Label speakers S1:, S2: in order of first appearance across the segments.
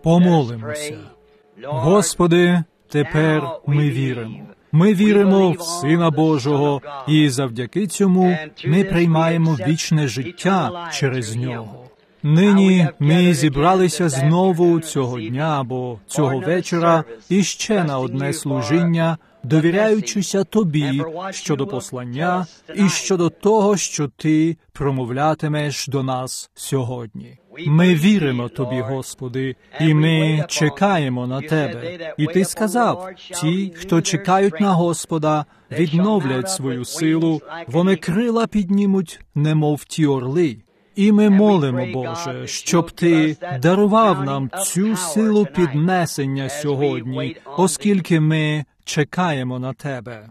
S1: Помолимося. Господи, тепер ми віримо. Ми віримо в Сина Божого, і завдяки цьому ми приймаємо вічне життя через Нього. Нині ми зібралися знову цього дня або цього вечора іще на одне служіння, довіряючися Тобі щодо послання і щодо того, що Ти промовлятимеш до нас сьогодні. Ми віримо Тобі, Господи, і ми чекаємо на Тебе. І Ти сказав, ті, хто чекають на Господа, відновлять свою силу, вони крила піднімуть, немов ті орли. І ми молимо, Боже, щоб Ти дарував нам цю силу піднесення сьогодні, оскільки ми чекаємо на Тебе.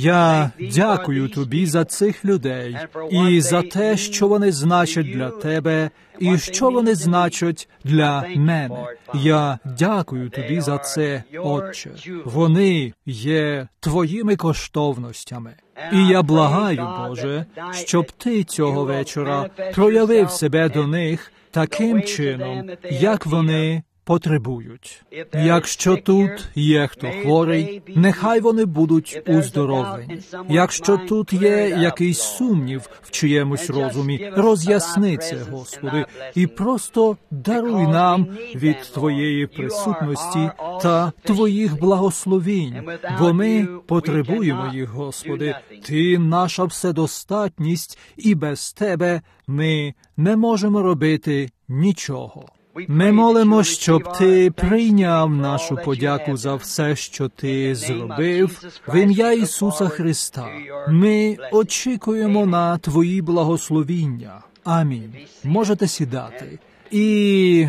S1: Я дякую Тобі за цих людей і за те, що вони значать для Тебе і що вони значать для мене. Я дякую Тобі за це, Отче. Вони є Твоїми коштовностями. І я благаю, Боже, щоб Ти цього вечора проявив себе до них таким чином, як вони потребують. Якщо тут є хто хворий, нехай вони будуть уздоровлені. Якщо тут є якийсь сумнів в чиємусь розумі, роз'ясни це, Господи, і просто даруй нам від Твоєї присутності та Твоїх благословінь, бо ми потребуємо їх, Господи. Ти наша вседостатність, і без Тебе ми не можемо робити нічого. Ми молимо, щоб Ти прийняв нашу подяку за все, що Ти зробив в ім'я Ісуса Христа. Ми очікуємо на Твої благословіння. Амінь. Можете сідати. І...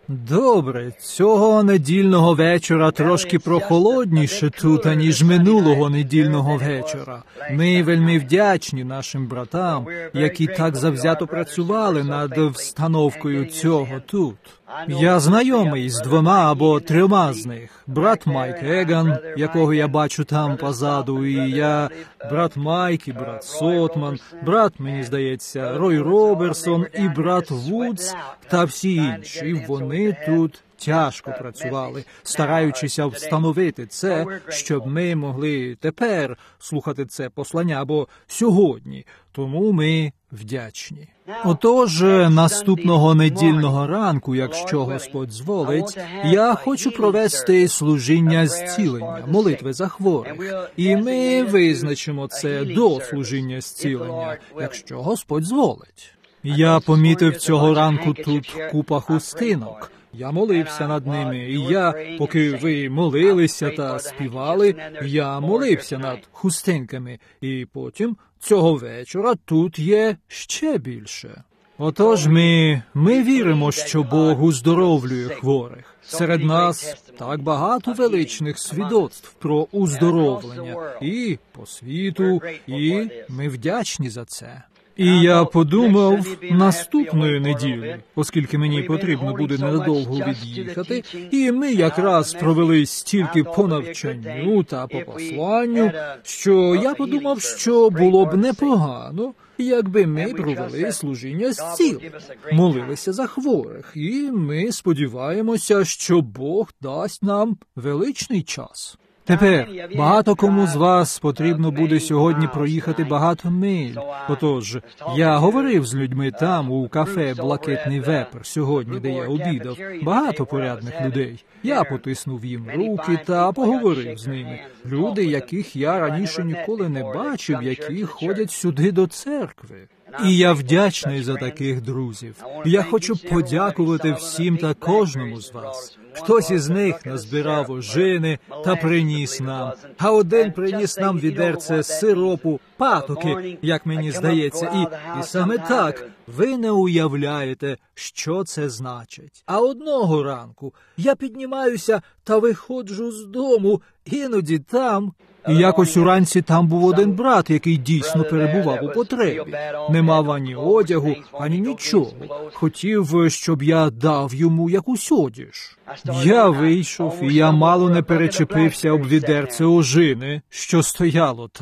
S1: Добре, цього недільного вечора трошки прохолодніше тут, аніж минулого недільного вечора. Ми вельми вдячні нашим братам, які так завзято працювали над встановкою цього тут. Я знайомий з 2 або 3 з них. Брат Майк Еган, якого я бачу там позаду, і я, брат Майк і брат Сотман, брат, мені здається, Рой Роберсон і брат Вудс та всі інші. Вони тут тяжко працювали, стараючися встановити це, щоб ми могли тепер слухати це послання, або сьогодні. Тому ми вдячні. Отож, наступного недільного ранку, якщо Господь зволить, я хочу провести служіння зцілення, молитви за хворих. І ми визначимо це до служіння зцілення, якщо Господь зволить. Я помітив цього ранку тут купа хустинок. Я молився над ними, і поки ви молилися та співали, я молився над хустинками. І потім цього вечора тут є ще більше. Отож, ми віримо, що Бог уздоровлює хворих. Серед нас так багато величних свідоцтв про уздоровлення і по світу, і ми вдячні за це. І я подумав, наступної неділі, оскільки мені потрібно буде недовго від'їхати, і ми якраз провели стільки по навчанню та по посланню, що я подумав, що було б непогано, якби ми провели служіння зцілення, молилися за хворих, і ми сподіваємося, що Бог дасть нам величний час. Тепер, багато кому з вас потрібно буде сьогодні проїхати багато миль. Отож, я говорив з людьми там, у кафе «Блакитний вепер» сьогодні, де я обідав, багато порядних людей. Я потиснув їм руки та поговорив з ними. Люди, яких я раніше ніколи не бачив, які ходять сюди до церкви. І я вдячний за таких друзів. Я хочу подякувати всім та кожному з вас. Хтось із них назбирав ожини та приніс нам, а один приніс нам відерце сиропу, патоки, як мені здається, і саме так, ви не уявляєте, що це значить. А одного ранку я піднімаюся та виходжу з дому, іноді там... І якось уранці там був один брат, який дійсно перебував у потребі. Не мав ані одягу, ані нічого. Хотів, щоб я дав йому якусь одіж. Я вийшов, і я мало не перечепився об відерце ожини, що стояло там.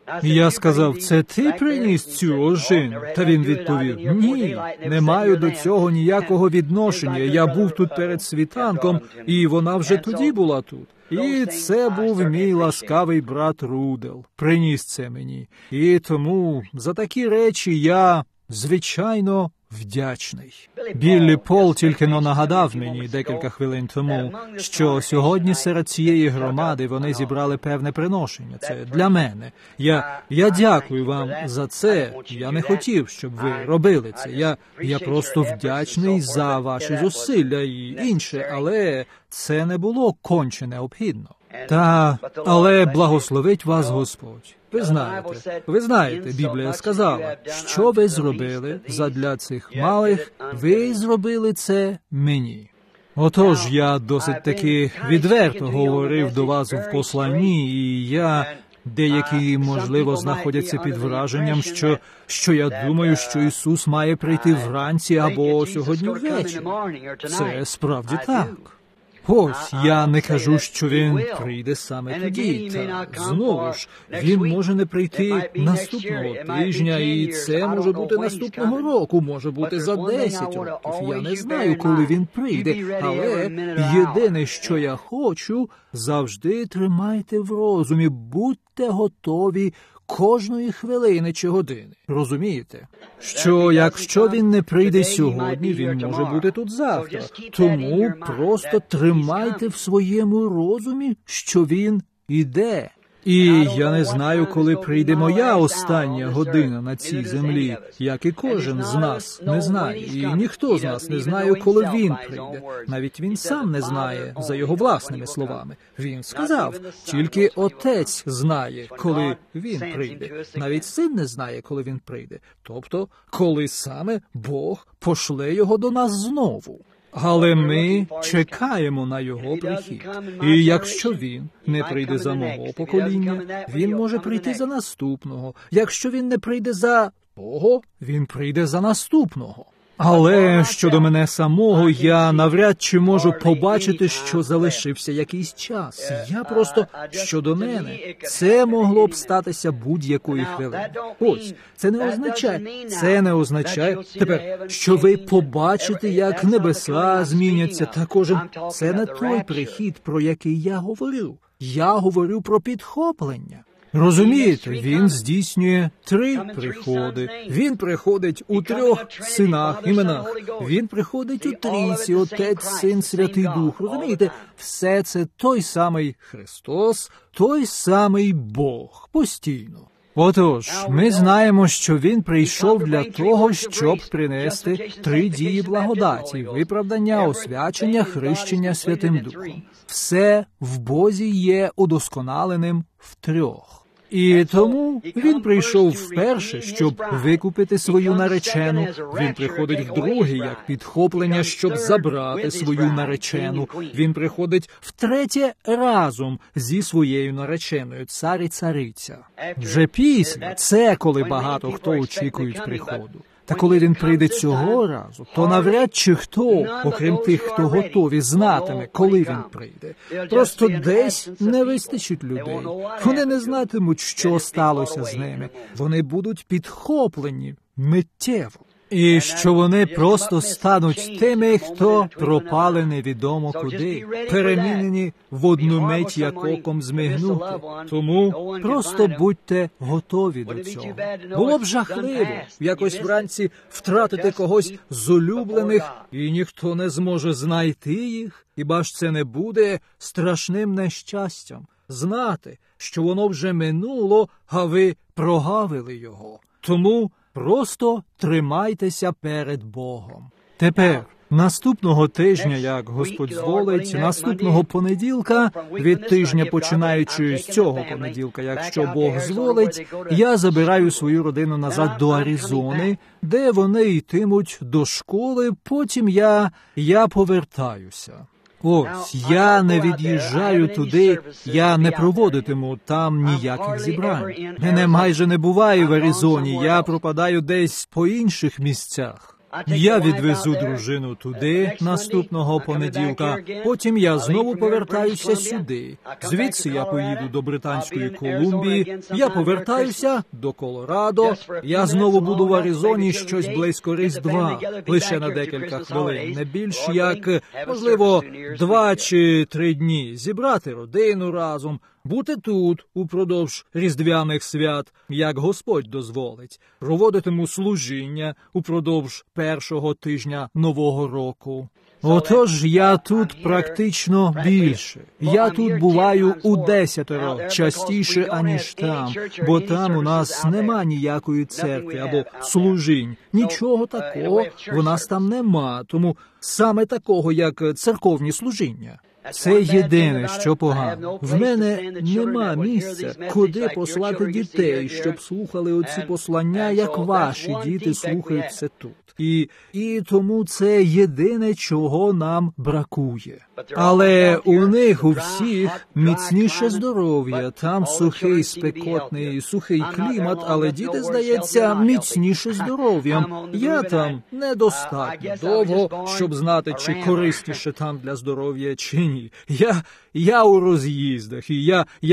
S1: І я сказав, це ти приніс цю ожину? Та він відповів, ні, не маю до цього ніякого відношення. Я був тут перед світанком, і вона вже тоді була тут. І це був мій ласкавий брат Рудел. Приніс це мені. І тому за такі речі я, звичайно, вдячний. Біллі Пол тільки-но нагадав мені декілька хвилин тому, що сьогодні серед цієї громади вони зібрали певне приношення. Це для мене. Я дякую вам за це. Я не хотів, щоб ви робили це. Я просто вдячний за ваші зусилля і інше, але це не було конче необхідно. Але благословить вас Господь. Ви знаєте, Біблія сказала, що ви зробили задля цих малих, ви зробили це мені. Отож, я досить таки відверто говорив до вас в посланні, і деякі, можливо, знаходяться під враженням, що я думаю, що Ісус має прийти вранці або сьогодні ввечері. Це справді так. Ось, я не кажу, що він прийде саме тоді. Та, знову ж, він може не прийти наступного тижня, і це може бути наступного року, може бути за 10 років. Я не знаю, коли він прийде, але єдине, що я хочу, завжди тримайте в розумі, будьте готові кожної хвилини чи години. Розумієте? Що якщо він не прийде сьогодні, він може бути тут завтра. Тому просто тримайте в своєму розумі, що він іде. І я не знаю, коли прийде моя остання година на цій землі, як і кожен з нас не знає. І ніхто з нас не знає, коли він прийде. Навіть він сам не знає, за його власними словами. Він сказав, тільки Отець знає, коли він прийде. Навіть Син не знає, коли він прийде. Тобто, коли саме Бог пошле його до нас знову. Але ми чекаємо на його прихід. І якщо він не прийде за мого покоління, він може прийти за наступного. Якщо він не прийде за того, він прийде за наступного. Але щодо мене самого, я навряд чи можу побачити, що залишився якийсь час. Я просто, щодо мене, це могло б статися будь-якої хвилини. Ось, це не означає тепер, що ви побачите, як небеса зміняться, та кожен. Це не той прихід, про який я говорю. Я говорю про підхоплення. Розумієте, він здійснює 3 приходи. Він приходить у 3 синах, іменах. Він приходить у трійці, Отець, Син, Святий Дух. Розумієте, все це той самий Христос, той самий Бог, постійно. Отож, ми знаємо, що він прийшов для того, щоб принести 3 дії благодаті, виправдання, освячення, хрещення Святим Духом. Все в Бозі є удосконаленим в 3. І тому він прийшов вперше, щоб викупити свою наречену. Він приходить вдруге, як підхоплення, щоб забрати свою наречену. Він приходить втретє разом зі своєю нареченою, цар і цариця. Вже після, це коли багато хто очікують приходу. Та коли він прийде цього разу, то навряд чи хто, окрім тих, хто готові, знатиме, коли він прийде. Просто десь не вистачить людей. Вони не знатимуть, що сталося з ними. Вони будуть підхоплені миттєво. І що вони просто стануть тими, хто пропали невідомо куди, перемінені в одну мить, як оком змигнути. Тому просто будьте готові до цього. Було б жахливо якось вранці втратити когось з улюблених, і ніхто не зможе знайти їх. Хіба ж це не буде страшним нещастям? Знати, що воно вже минуло, а ви прогавили його. Тому просто тримайтеся перед Богом. Тепер, наступного тижня, як Господь зволить, наступного понеділка, від тижня починаючи з цього понеділка, якщо Бог зволить, я забираю свою родину назад до Аризони, де вони йтимуть до школи, потім я повертаюся. Ось, я не від'їжджаю туди, я не проводитиму там ніяких зібрань. Мене майже не буває в Аризоні, я пропадаю десь по інших місцях. Я відвезу дружину туди наступного понеділка, потім я знову повертаюся сюди. Звідси я поїду до Британської Колумбії, я повертаюся до Колорадо, я знову буду в Аризоні щось близько Різдва, лише на декілька хвилин, не більш як, можливо, 2 чи 3 дні, зібрати родину разом, бути тут упродовж різдвяних свят, як Господь дозволить, проводитиму служіння упродовж першого тижня Нового року. Отож, я тут практично більше. Я тут буваю у 10 частіше, аніж там, бо там у нас нема ніякої церкви або служінь. Нічого такого у нас там нема, тому саме такого, як церковні служіння. Це єдине, що погано. В мене нема місця, куди послати дітей, щоб слухали оці послання, як ваші діти слухають це тут. І тому це єдине, чого нам бракує. Але у них у всіх міцніше здоров'я, там сухий, спекотний, сухий клімат, але діти, здається, міцніше здоров'ям. Я там недостатньо довго, щоб знати, чи корисніше там для здоров'я, чи ні. Я у роз'їздах, і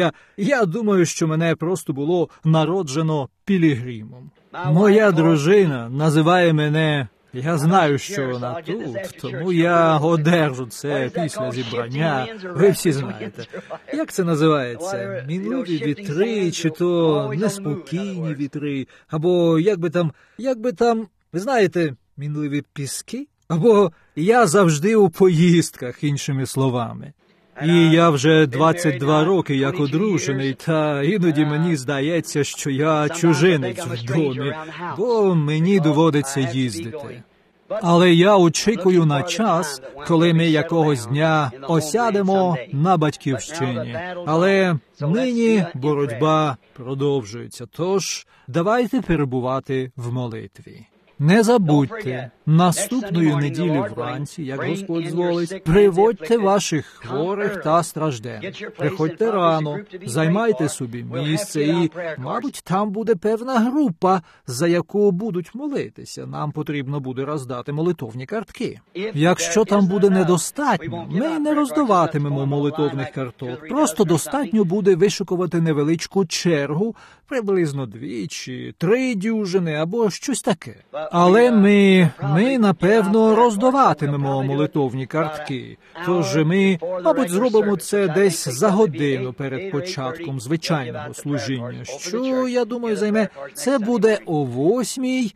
S1: я думаю, що мене просто було народжено пілігримом. Моя дружина називає мене, я знаю, що вона тут, тому я одержу це після зібрання, ви всі знаєте. Як це називається? Мінливі вітри, чи то неспокійні вітри, або як би там, ви знаєте, мінливі піски? Або я завжди у поїздках, іншими словами. І я вже 22 роки як одружений, та іноді мені здається, що я чужинець в домі, бо мені доводиться їздити. Але я очікую на час, коли ми якогось дня осядемо на батьківщині. Але нині боротьба продовжується, тож давайте перебувати в молитві. Не забудьте, наступної неділі вранці, як Господь зволить, приводьте ваших хворих та стражденних. Приходьте рано, займайте собі місце і, мабуть, там буде певна група, за яку будуть молитися. Нам потрібно буде роздати молитовні картки. Якщо там буде недостатньо, ми не роздаватимемо молитовних карток. Просто достатньо буде вишикувати невеличку чергу, приблизно 2 чи 3 дюжини або щось таке. Але ми, напевно, роздаватимемо молитовні картки. Тож ми, мабуть, зробимо це десь за годину перед початком звичайного служіння, що, я думаю, займе, це буде о 8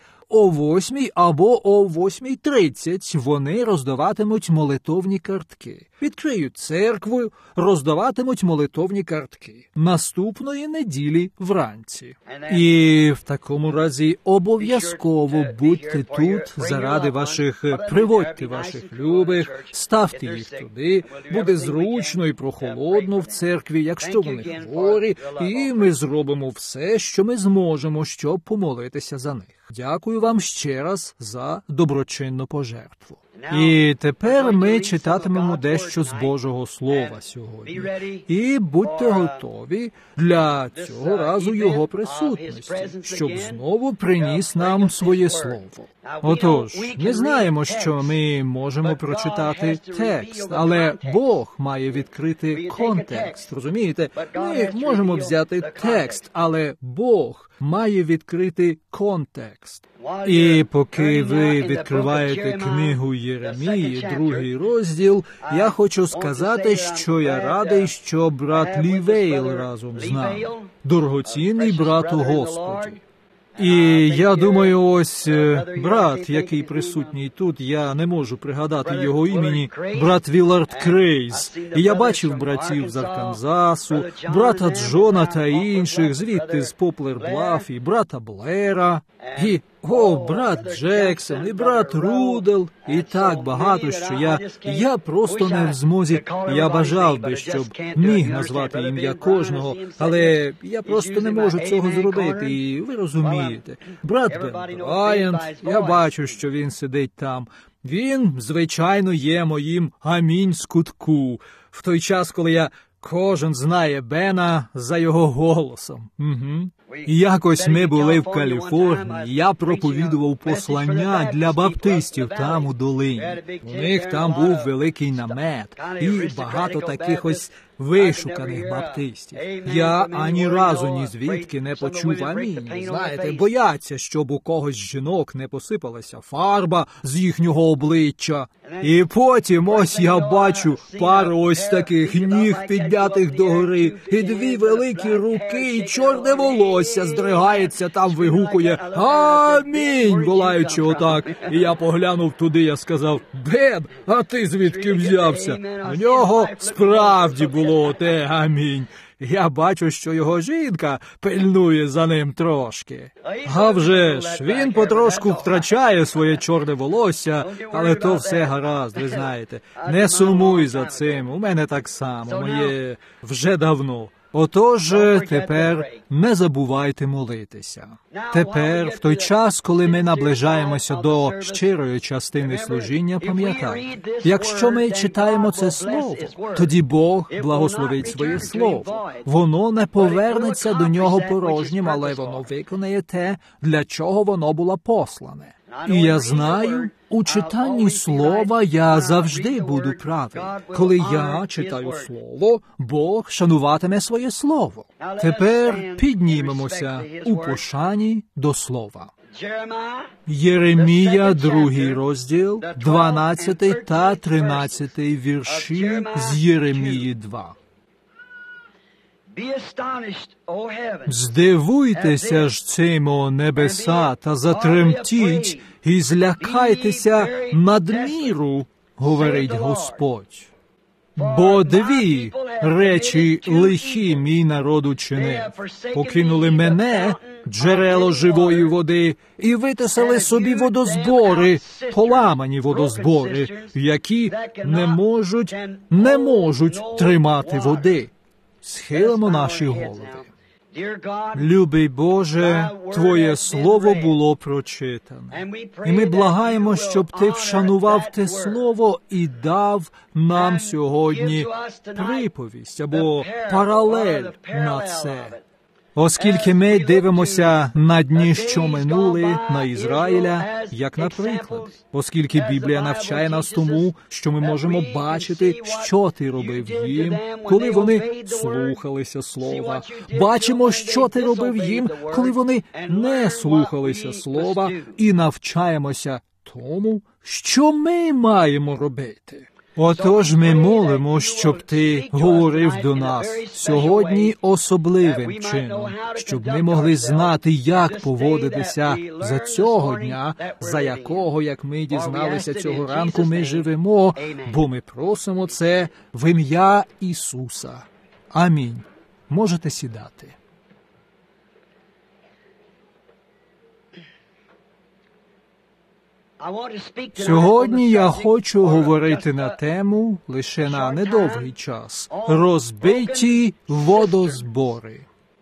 S1: або о 8:30 вони роздаватимуть молитовні картки. Відкриють церкву, роздаватимуть молитовні картки. Наступної неділі вранці. І в такому разі обов'язково будьте тут заради приводьте ваших любих, ставте їх туди, буде зручно і прохолодно в церкві, якщо вони хворі, і ми зробимо все, що ми зможемо, щоб помолитися за них. Дякую вам ще раз за доброчинну пожертву. І тепер ми читатимемо дещо з Божого Слова сьогодні. І будьте готові для цього разу Його присутності, щоб знову приніс нам своє Слово. Отож, ми знаємо, що ми можемо прочитати текст, але Бог має відкрити контекст, розумієте? Ми можемо взяти текст, але Бог має відкрити контекст. І поки ви відкриваєте книгу Єремії, 2 розділ, я хочу сказати, що я радий, що брат Лі Вейл разом з нами. Дорогоцінний брат у Господі. І я думаю, ось брат, який присутній тут, я не можу пригадати його імені, брат Вілард Крейз. І я бачив братів з Арканзасу, брата Джона та інших, звідти з Поплер-Блаф, і брата Блера, і, брат Джексон, і брат Рудел, і так багато, що я просто не в змозі. Я бажав би, щоб міг назвати ім'я кожного, але я просто не можу цього зробити, і ви розумієте. Брат Бен Брайант, я бачу, що він сидить там. Він, звичайно, є моїм амінь з кутку, в той час, коли кожен знає Бена за його голосом. Угу. І якось ми були в Каліфорнії, я проповідував послання для баптистів там у долині. У них там був великий намет і багато таких ось вишуканих баптистів. Я ані разу ні звідки не почув амінь. Знаєте, бояться, щоб у когось з жінок не посипалася фарба з їхнього обличчя. І потім ось я бачу пару ось таких ніг піднятих догори, і дві великі руки, і чорне волосся здригається там, вигукує «Амінь!», волаючи отак. І я поглянув туди, я сказав: «Бен, а ти звідки взявся?» У нього справді було оте «Амінь». Я бачу, що його жінка пильнує за ним трошки. А вже ж, він потрошку втрачає своє чорне волосся, але то все гаразд, ви знаєте. Не сумуй за цим, у мене так само, моє вже давно. Отож, тепер не забувайте молитися. Тепер, в той час, коли ми наближаємося до щирої частини служіння, пам'ятайте, якщо ми читаємо це слово, тоді Бог благословить своє слово. Воно не повернеться до нього порожнім, але воно виконає те, для чого воно було послане. І я знаю, у читанні слова я завжди буду правий. Коли я читаю слово, Бог шануватиме своє слово. Тепер піднімемося у пошані до слова. Єремія, 2 розділ, 12 та 13 вірші з Єремії 2. Здивуйтеся ж цим, о небеса, та затремтіть, і злякайтеся надміру, говорить Господь. Бо дві речі лихі мій народ учинив. Покинули мене, джерело живої води, і витисали собі водозбори, поламані водозбори, які не можуть тримати води. Схилимо наші голови. Любий Боже, Твоє Слово було прочитане. І ми благаємо, щоб Ти вшанував те Слово і дав нам сьогодні приповість або паралель на це. Оскільки ми дивимося на дні, що минули, на Ізраїля, як наприклад. Оскільки Біблія навчає нас тому, що ми можемо бачити, що Ти робив їм, коли вони слухалися Слова. Бачимо, що Ти робив їм, коли вони не слухалися Слова, і навчаємося тому, що ми маємо робити. Отож ми молимо, щоб Ти говорив до нас сьогодні особливим чином, щоб ми могли знати, як поводитися за цього дня, за якого, як ми дізналися цього ранку, ми живемо, бо ми просимо це в ім'я Ісуса. Амінь. Можете сідати. Сьогодні я хочу говорити на тему, лише на недовгий час, розбиті водозбори.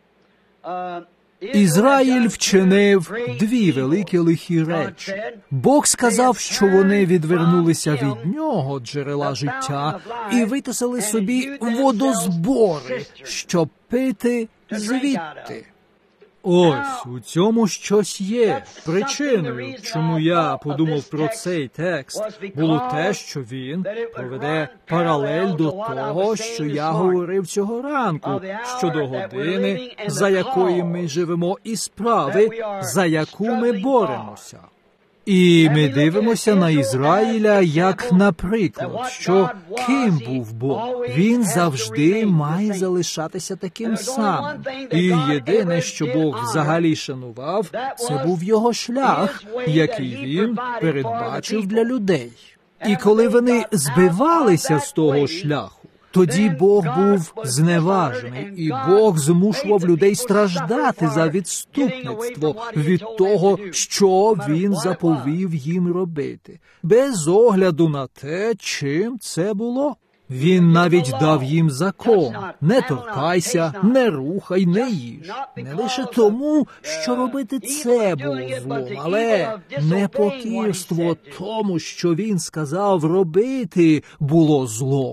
S1: Ізраїль вчинив дві великі лихі речі. Бог сказав, що вони відвернулися від нього, джерела життя, і витисали собі водозбори, щоб пити звідти. Ось, у цьому щось є. Причиною, чому я подумав про цей текст, було те, що він проведе паралель до того, що я говорив цього ранку, щодо години, за якою ми живемо, і справи, за яку ми боремося. І ми дивимося на Ізраїля як наприклад, що ким був Бог. Він завжди має залишатися таким самим. І єдине, що Бог взагалі шанував, це був його шлях, який він передбачив для людей. І коли вони збивалися з того шляху, тоді Бог був зневажений, і Бог змушував людей страждати за відступництво від того, що Він заповів їм робити, без огляду на те, чим це було. Він навіть дав їм закон: не торкайся, не рухай, не їж. Не лише тому, що робити це було злом, але непокірство тому, що він сказав робити, було злом.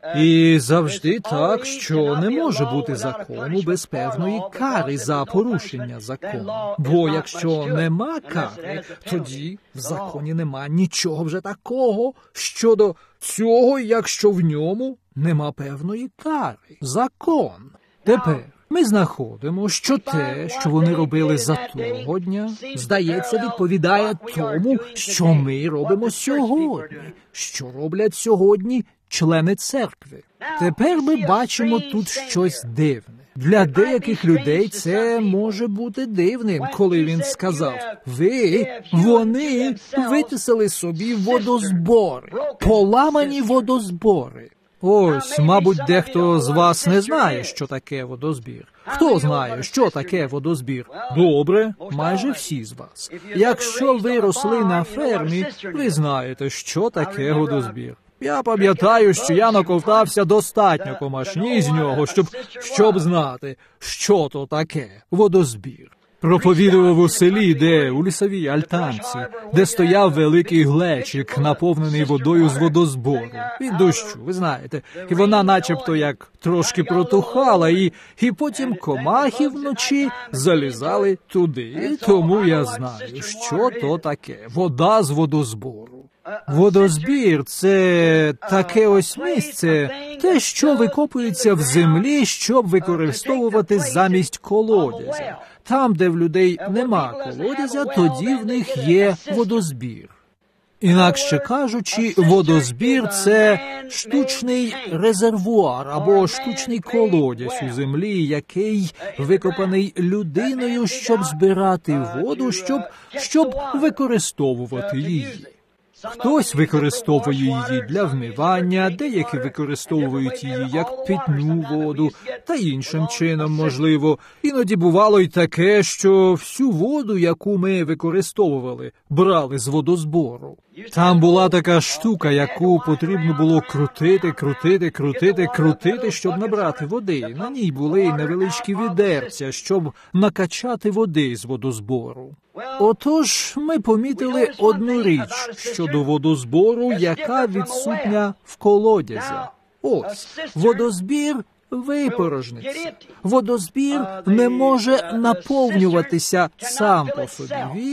S1: І завжди так, що не може бути закону без певної кари за порушення закону. Бо якщо нема кари, тоді в законі нема нічого вже такого щодо цього, якщо в ньому нема певної кари. Закон. Тепер ми знаходимо, що те, що вони робили за того дня, здається, відповідає тому, що ми робимо сьогодні. Що роблять сьогодні члени церкви. Тепер ми бачимо тут щось дивне. Для деяких людей це може бути дивним, коли він сказав, вони витисали собі водозбори, поламані водозбори. Ось, мабуть, дехто з вас не знає, що таке водозбір. Хто знає, що таке водозбір? Добре, майже всі з вас. Якщо ви росли на фермі, ви знаєте, що таке водозбір. Я пам'ятаю, що я наковтався достатньо комашні з нього, щоб знати, що то таке водозбір. Проповідував у селі, у лісовій альтанці, де стояв великий глечик, наповнений водою з водозбору. Від дощу, ви знаєте. І вона начебто як трошки протухала, і потім комахи вночі залізали туди. І тому я знаю, що то таке. Вода з водозбору. Водозбір – це таке ось місце, те, що викопується в землі, щоб використовувати замість колодязя. Там, де в людей нема колодязя, тоді в них є водозбір. Інакше кажучи, водозбір – це штучний резервуар або штучний колодязь у землі, який викопаний людиною, щоб збирати воду, щоб використовувати її. Хтось використовує її для вмивання, деякі використовують її як питну воду, та іншим чином, можливо. Іноді бувало й таке, що всю воду, яку ми використовували, брали з водозбору. Там була така штука, яку потрібно було крутити, щоб набрати води. На ній були невеличкі відерця, щоб накачати води з водозбору. Отож, ми помітили одну річ щодо водозбору, яка відсутня в колодязях. Ось, водозбір випорожниться. Водозбір не може наповнюватися сам по собі.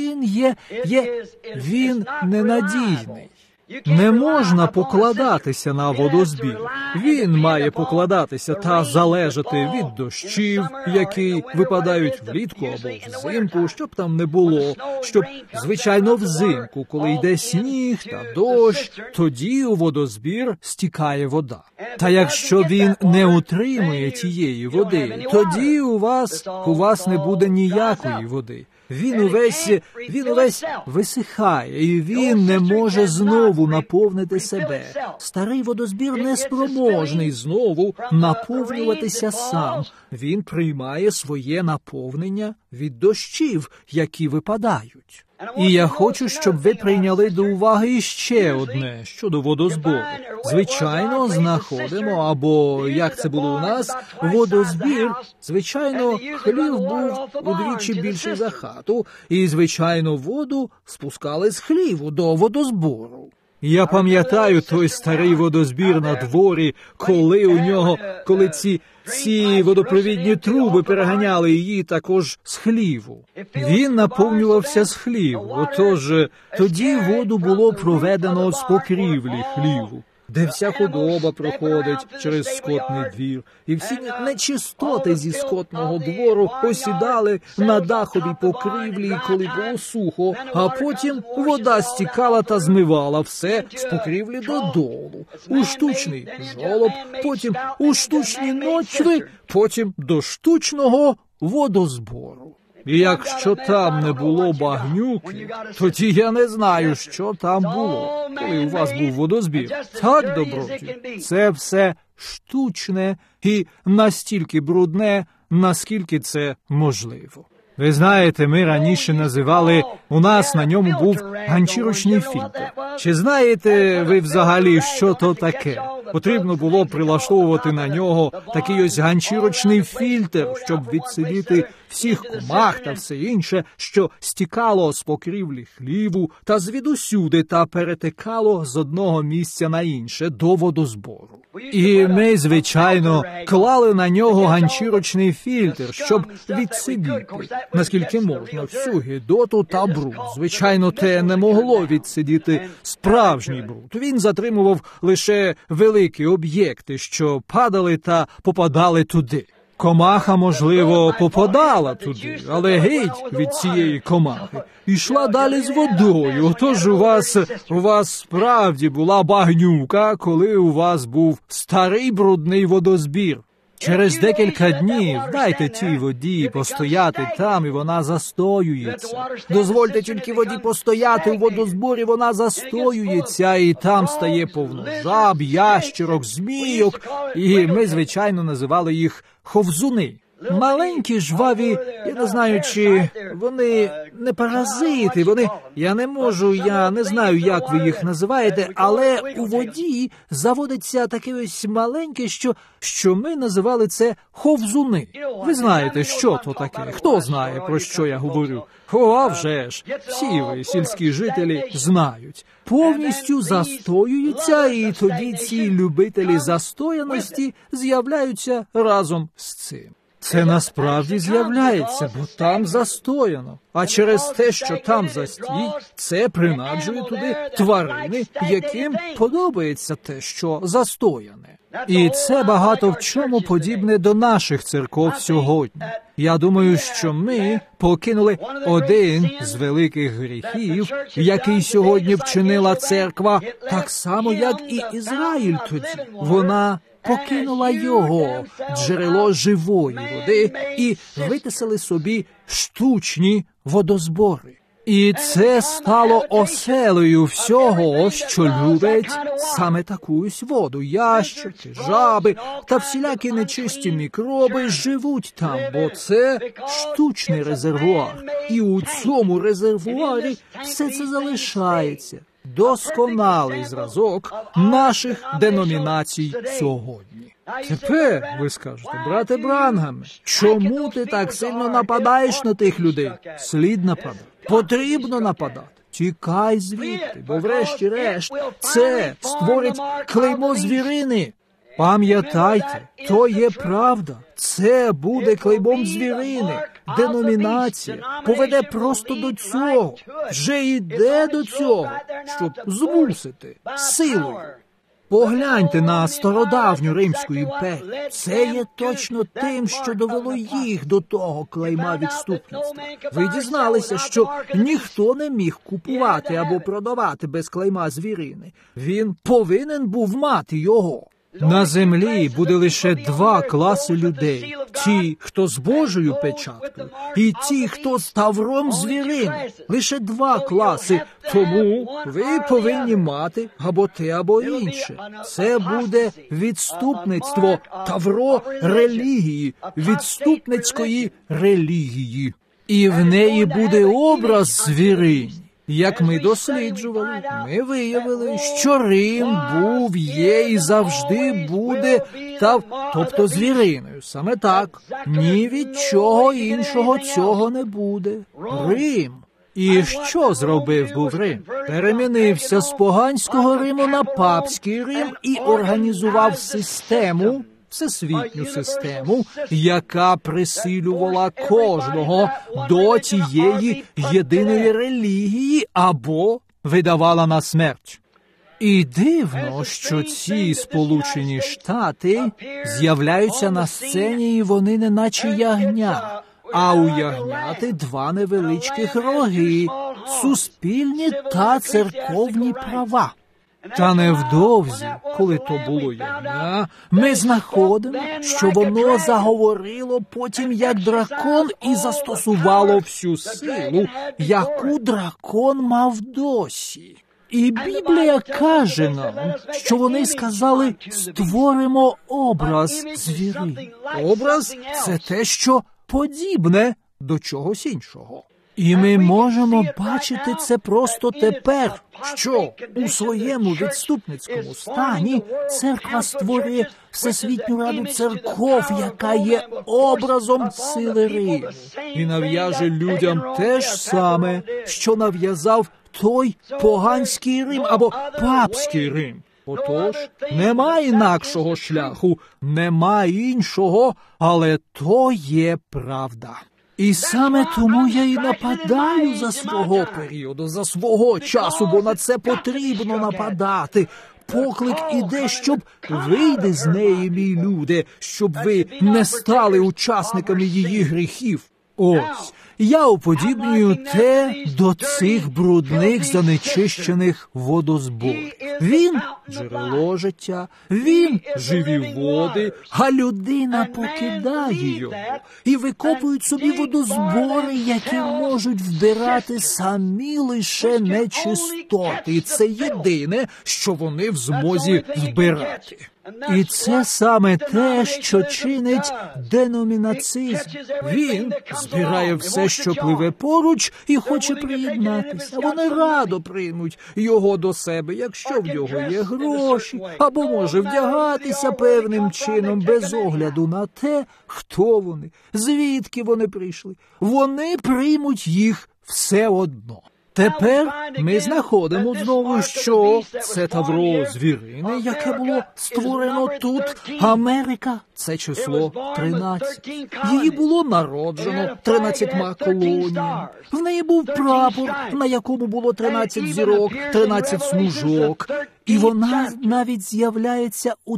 S1: Він ненадійний. Не можна покладатися на водозбір. Він має покладатися та залежати від дощів, які випадають влітку або взимку, щоб там не було, щоб, звичайно, взимку, коли йде сніг та дощ, тоді у водозбір стікає вода. Та якщо він не утримує тієї води, тоді у вас не буде ніякої води. Він увесь висихає, і він не може знову наповнити себе. Старий водозбір неспроможний знову наповнюватися сам. Він приймає своє наповнення від дощів, які випадають. І я хочу, щоб ви прийняли до уваги іще одне щодо водозбору. Звичайно, знаходимо, або, як це було у нас, водозбір, звичайно, хлів був удвічі більший за хату, і, звичайно, воду спускали з хліву до водозбору. Я пам'ятаю той старий водозбір на дворі, коли ці водопровідні труби переганяли її також з хліву. Він наповнювався з хліву, отож тоді воду було проведено з покрівлі хліву, де вся худоба проходить через скотний двір, і всі нечистоти зі скотного двору осідали на даховій покрівлі, коли було сухо, а потім вода стікала та змивала все з покрівлі додолу, у штучний жолоб, потім у штучні ночви, потім до штучного водозбору. І якщо там не було багнюки, тоді я не знаю, що там було, коли у вас був водозбір. Так, доброті, це все штучне і настільки брудне, наскільки це можливо. Ви знаєте, ми раніше називали, у нас на ньому був ганчірочний фільтр. Чи знаєте ви взагалі, що то таке? Потрібно було прилаштовувати на нього такий ось ганчірочний фільтр, щоб відсидіти всіх комах та все інше, що стікало з покрівлі хліву та звідусюди та перетекало з одного місця на інше до водозбору. І ми, звичайно, клали на нього ганчірочний фільтр, щоб відсидіти, наскільки можна, всю гидоту та бруд. Звичайно, те не могло відсидіти справжній бруд. Він затримував лише великі об'єкти, що падали та попадали туди. Комаха, можливо, попадала туди, але геть від цієї комахи йшла далі з водою. Отож у вас справді була багнюка, коли у вас був старий брудний водозбір. Через декілька днів дайте тій воді постояти там, і вона застоюється. Дозвольте тільки воді постояти у водозборі, вона застоюється, і там стає повно жаб, ящерок, змійок, і ми, звичайно, називали їх ховзуни. Маленькі, жваві, я не знаю, чи вони не паразити, я не знаю, як ви їх називаєте, але у воді заводиться таке ось маленьке, що ми називали це ховзуни. Ви знаєте, що то таке? Хто знає, про що я говорю? А вже ж, всі ви, сільські жителі, знають. Повністю застоюються, і тоді ці любителі застояності з'являються разом з цим. Це насправді з'являється, бо там застояно. А через те, що там застій, це принаджує туди тварини, яким подобається те, що застояне. І це багато в чому подібне до наших церков сьогодні. Я думаю, що ми покинули один з великих гріхів, який сьогодні вчинила церква, так само, як і Ізраїль тоді. Вона покинула його, джерело живої води, і витисали собі штучні водозбори. І це стало оселею всього, що любить саме таку ось воду. Ящерки, жаби та всілякі нечисті мікроби живуть там, бо це штучний резервуар. І у цьому резервуарі все це залишається. Досконалий зразок наших деномінацій сьогодні. Тепер, ви скажете, брате Бранхаме, чому ти так сильно нападаєш на тих людей? Слід нападати. Потрібно нападати. Тікай звідти, бо врешті-решт це створить клеймо звірини. Пам'ятайте, то є правда. Це буде клеймом звірини. Деномінація поведе просто до цього. Вже йде до цього, щоб змусити силою. Погляньте на стародавню Римську імперію. Це є точно тим, що довело їх до того клейма відступництва. Ви дізналися, що ніхто не міг купувати або продавати без клейма звірини. Він повинен був мати його. На землі буде лише два класи людей. Ті, хто з Божою печаткою, і ті, хто з тавром звірини. Лише два класи. Тому ви повинні мати або те, або інше. Це буде відступництво, тавро релігії, відступницької релігії. І в неї буде образ звіринь. Як ми досліджували, ми виявили, що Рим був, є і завжди буде, тобто звіриною. Саме так. Ні від чого іншого цього не буде. Рим. І що зробив був Рим? Перемінився з поганського Риму на папський Рим і організував систему, всесвітню систему, яка присилювала кожного до тієї єдиної релігії або видавала на смерть. І дивно, що ці Сполучені Штати з'являються на сцені, і вони не наче ягня, а у ягняти два невеличких роги, суспільні та церковні права. Та невдовзі, коли то було ягня, ми знаходимо, що воно заговорило потім як дракон і застосувало всю силу, яку дракон мав досі. І Біблія каже нам, що вони сказали, створимо образ звірини. Образ – це те, що подібне до чогось іншого. І ми можемо бачити це просто тепер, що у своєму відступницькому стані церква створює Всесвітню Раду церков, яка є образом сили Риму, і нав'яже людям те ж саме, що нав'язав той поганський Рим або папський Рим. Отож, немає інакшого шляху, немає іншого, але то є правда. І саме тому я і нападаю за свого періоду, за свого часу, бо на це потрібно нападати. Поклик іде, щоб вийди з неї, мій люде, щоб ви не стали учасниками її гріхів. Ось, я уподібнюю те до цих брудних, занечищених водозборів. Він – джерело життя, він – живі води, а людина покидає його. І викопують собі водозбори, які можуть вбирати самі лише нечистоти. І це єдине, що вони в змозі вбирати. І це саме те, що чинить деномінацизм. Він збирає все, що пливе поруч, і хоче приєднатися. Вони радо приймуть його до себе, якщо в нього є гроші, або може вдягатися певним чином без огляду на те, хто вони, звідки вони прийшли. Вони приймуть їх все одно. Тепер ми знаходимо знову, що це тавро звірини, яке було створено тут. Америка – це число 13. Її було народжено 13 колоніями. В неї був прапор, на якому було 13 зірок, 13 смужок. І вона навіть з'являється у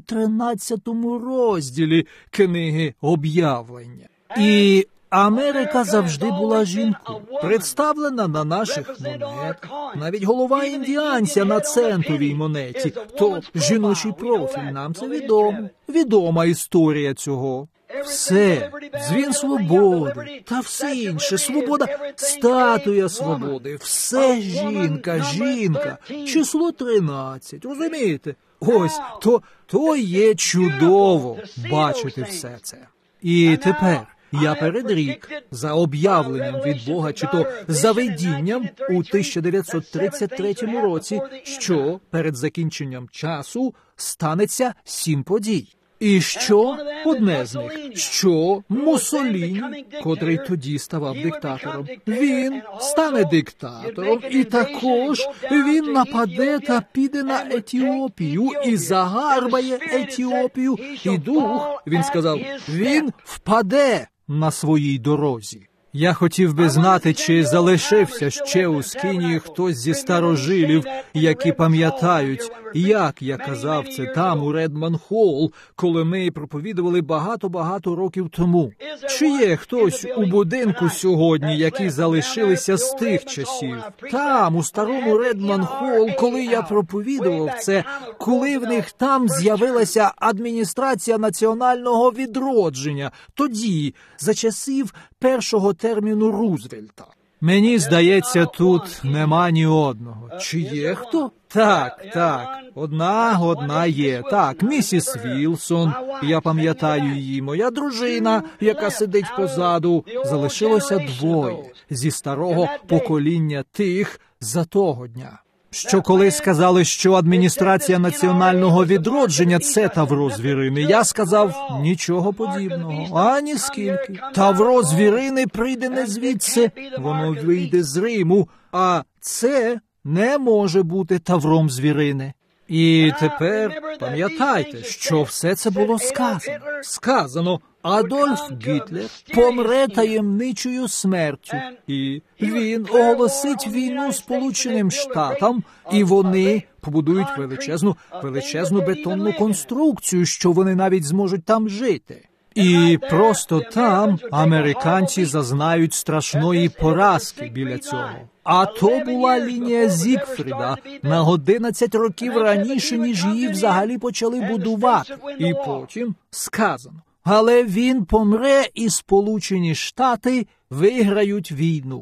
S1: 13-му розділі книги «Об'явлення». І Америка завжди була жінкою, представлена на наших монетах. Навіть голова індіанця на центовій монеті – то жіночий профіль, нам це відомо. Відома історія цього. Все, дзвін свободи та все інше, свобода, статуя свободи, все жінка, число 13, розумієте? Ось, то є чудово бачити все це. І тепер я передрік за об'явленням від Бога, чи то за видінням у 1933 році, що перед закінченням часу станеться 7 подій. І що? Одне з них, що Муссоліні, котрий тоді ставав диктатором, він стане диктатором, і також він нападе та піде на Етіопію і загарбає Етіопію. І дух, він сказав, він впаде на своїй дорозі. Я хотів би знати, чи залишився ще у Скинії хтось зі старожилів, які пам'ятають, як я казав це там, у Редман-Холл, коли ми проповідували багато років тому. Чи є хтось у будинку сьогодні, які залишилися з тих часів? Там, у старому Редман-Холл, коли я проповідував це, коли в них там з'явилася адміністрація національного відродження, тоді, за часів першого терміну Рузвельта. Мені здається, тут нема ні одного. Чи є хто? Так. Одна є. Так, місіс Вілсон, я пам'ятаю її, моя дружина, яка сидить позаду. Залишилося 2 зі старого покоління тих за того дня. Що коли сказали, що адміністрація національного відродження – це тавро звірини, я сказав, нічого подібного, ані скільки. Тавро звірини прийде не звідси, воно вийде з Риму, а це не може бути тавром звірини. І тепер пам'ятайте, що все це було сказано. Сказано, Адольф Гітлер помре таємничою смертю, і він оголосить війну Сполученим Штатам, і вони побудують величезну бетонну конструкцію, що вони навіть зможуть там жити. І просто там американці зазнають страшної поразки біля цього. А то була лінія Зігфріда на 11 років раніше, ніж її взагалі почали будувати. І потім сказано, але він помре, і Сполучені Штати виграють війну.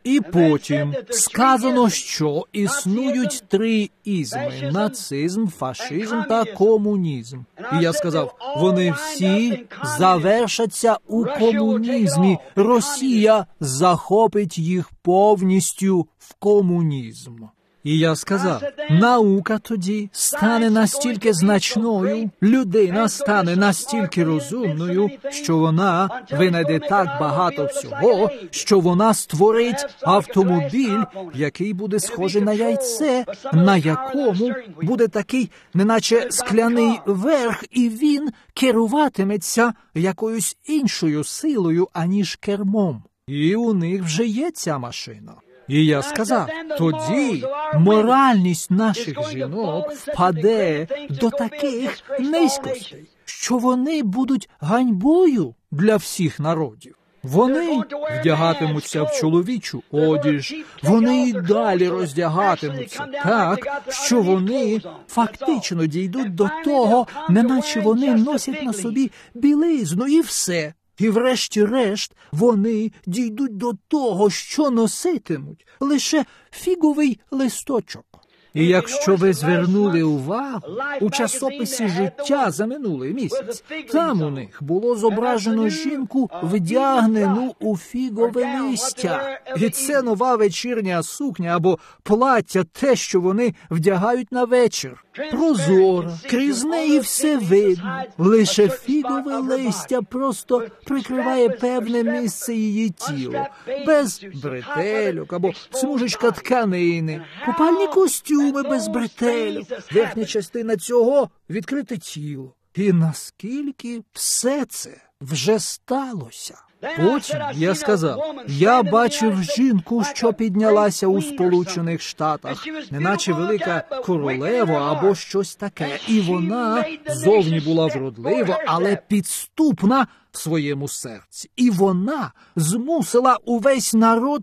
S1: І потім сказано, що існують 3 ізми – нацизм, фашизм та комунізм. І я сказав, вони всі завершаться у комунізмі. Росія захопить їх повністю в комунізм. І я сказав, наука тоді стане настільки значною, людина стане настільки розумною, що вона винайде так багато всього, що вона створить автомобіль, який буде схожий на яйце, на якому буде такий, неначе скляний верх, і він керуватиметься якоюсь іншою силою, аніж кермом. І у них вже є ця машина. І я сказав, тоді моральність наших жінок впаде до таких низькостей, що вони будуть ганьбою для всіх народів. Вони вдягатимуться в чоловічу одіж, вони і далі роздягатимуться так, що вони фактично дійдуть до того, неначе вони носять на собі білизну і все. І врешті-решт вони дійдуть до того, що носитимуть лише фіговий листочок. І якщо ви звернули увагу, у часописі «Життя» за минулий місяць, там у них було зображено жінку, вдягнену у фігове листя. І це нова вечірня сукня або плаття, те, що вони вдягають на вечір. Прозора, крізь неї все видно. Лише фігове листя просто прикриває певне місце її тіла. Без бретельок або смужечка тканини, купальні костюми без бретельок. Верхня частина цього – відкрите тіло. І наскільки все це вже сталося? Потім я сказав, я бачив жінку, що піднялася у Сполучених Штатах, неначе велика королева або щось таке. І вона зовні була вродлива, але підступна в своєму серці. І вона змусила увесь народ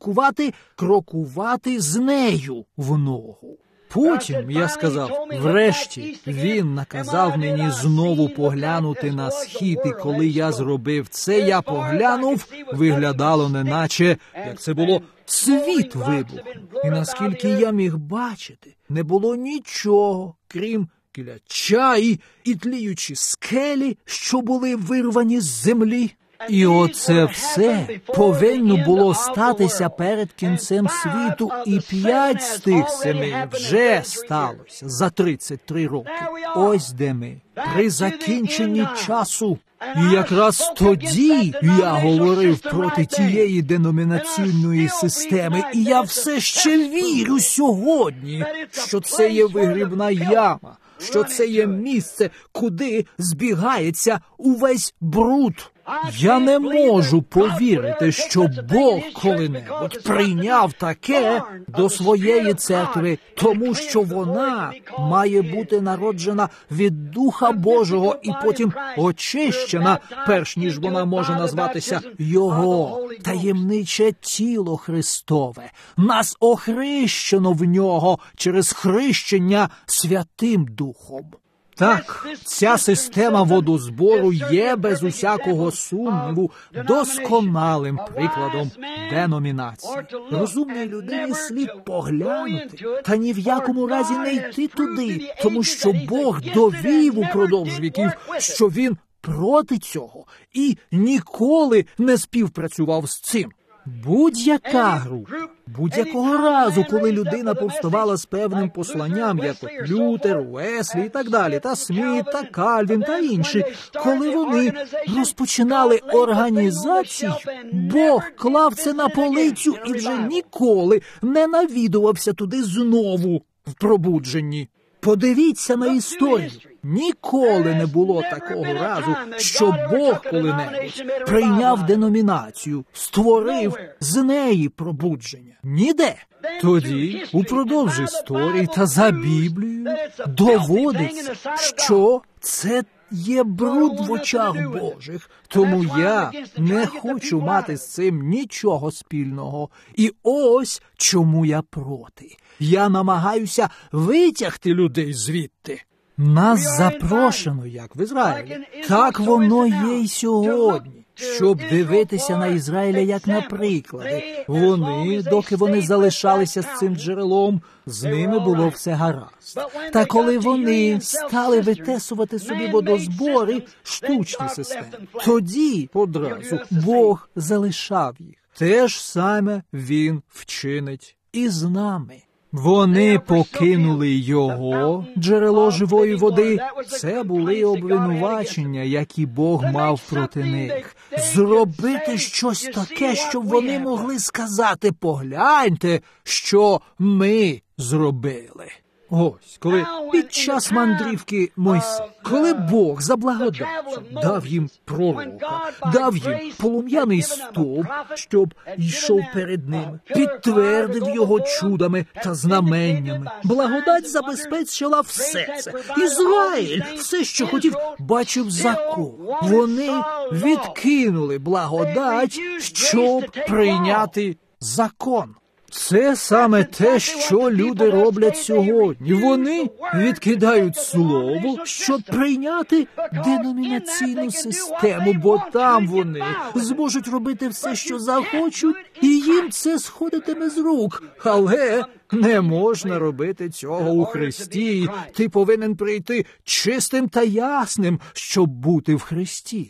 S1: крокувати з нею в ногу. Потім я сказав, врешті, він наказав мені знову поглянути на схід, і коли я зробив це, я поглянув, виглядало неначе, як це було, світ вибухнув. І наскільки я міг бачити, не було нічого, крім кіляча і тліючі скелі, що були вирвані з землі. І оце все повинно було статися перед кінцем світу, і 5 з тих 7 вже сталося за 33 роки. Ось де ми, при закінченні часу. І якраз тоді я говорив проти тієї деномінаційної системи, і я все ще вірю сьогодні, що це є вигрібна яма, що це є місце, куди збігається увесь бруд. Я не можу повірити, що Бог коли-небудь прийняв таке до своєї церкви, тому що вона має бути народжена від Духа Божого і потім очищена, перш ніж вона може назватися Його. Таємниче тіло Христове. Нас охрещено в Нього через хрещення Святим Духом. Так, ця система водозбору є без усякого сумніву досконалим прикладом деномінації. Розумній людині слід поглянути, та ні в якому разі не йти туди, тому що Бог довів упродовж віків, що Він проти цього і ніколи не співпрацював з цим. Будь-яка група, будь-якого разу, коли людина повставала з певним посланням, як от Лютер, Уеслі і так далі, та Сміт, та Кальвін, та інші, коли вони розпочинали організацію, Бог клав це на полицю і вже ніколи не навідувався туди знову в пробудженні. Подивіться на історію. Ніколи не було такого разу, що Бог коли-небудь прийняв деномінацію, створив з неї пробудження. Ніде. Тоді, упродовж історії та за Біблією, доводиться, що це є бруд в очах Божих. Тому я не хочу мати з цим нічого спільного. І ось чому я проти. Я намагаюся витягти людей звідти. Нас запрошено, як в Ізраїлі. Так воно є й сьогодні. щоб дивитися на Ізраїля як на приклади. Вони, доки вони залишалися з цим джерелом, з ними було все гаразд. Та коли вони стали витесувати собі водозбори, штучні системи, тоді одразу Бог залишав їх. Те ж саме Він вчинить і з нами. Вони покинули Його, джерело живої води. Це були обвинувачення, які Бог мав проти них. Зробити щось таке, щоб вони могли сказати: погляньте, що ми зробили. Ось, коли під час мандрівки Мойсея, коли Бог за благодаттю дав їм пророка, дав їм полум'яний стовп, щоб йшов перед ними, підтвердив його чудами та знаменнями. Благодать забезпечила все це. Ізраїль все, що хотів, бачив закон. Вони відкинули благодать, щоб прийняти закон. Це саме те, що люди роблять сьогодні. Вони відкидають слово, щоб прийняти деномінаційну систему, бо там вони зможуть робити все, що захочуть, і їм це сходитиме з рук. Але не можна робити цього у Христі. Ти повинен прийти чистим та ясним, щоб бути в Христі.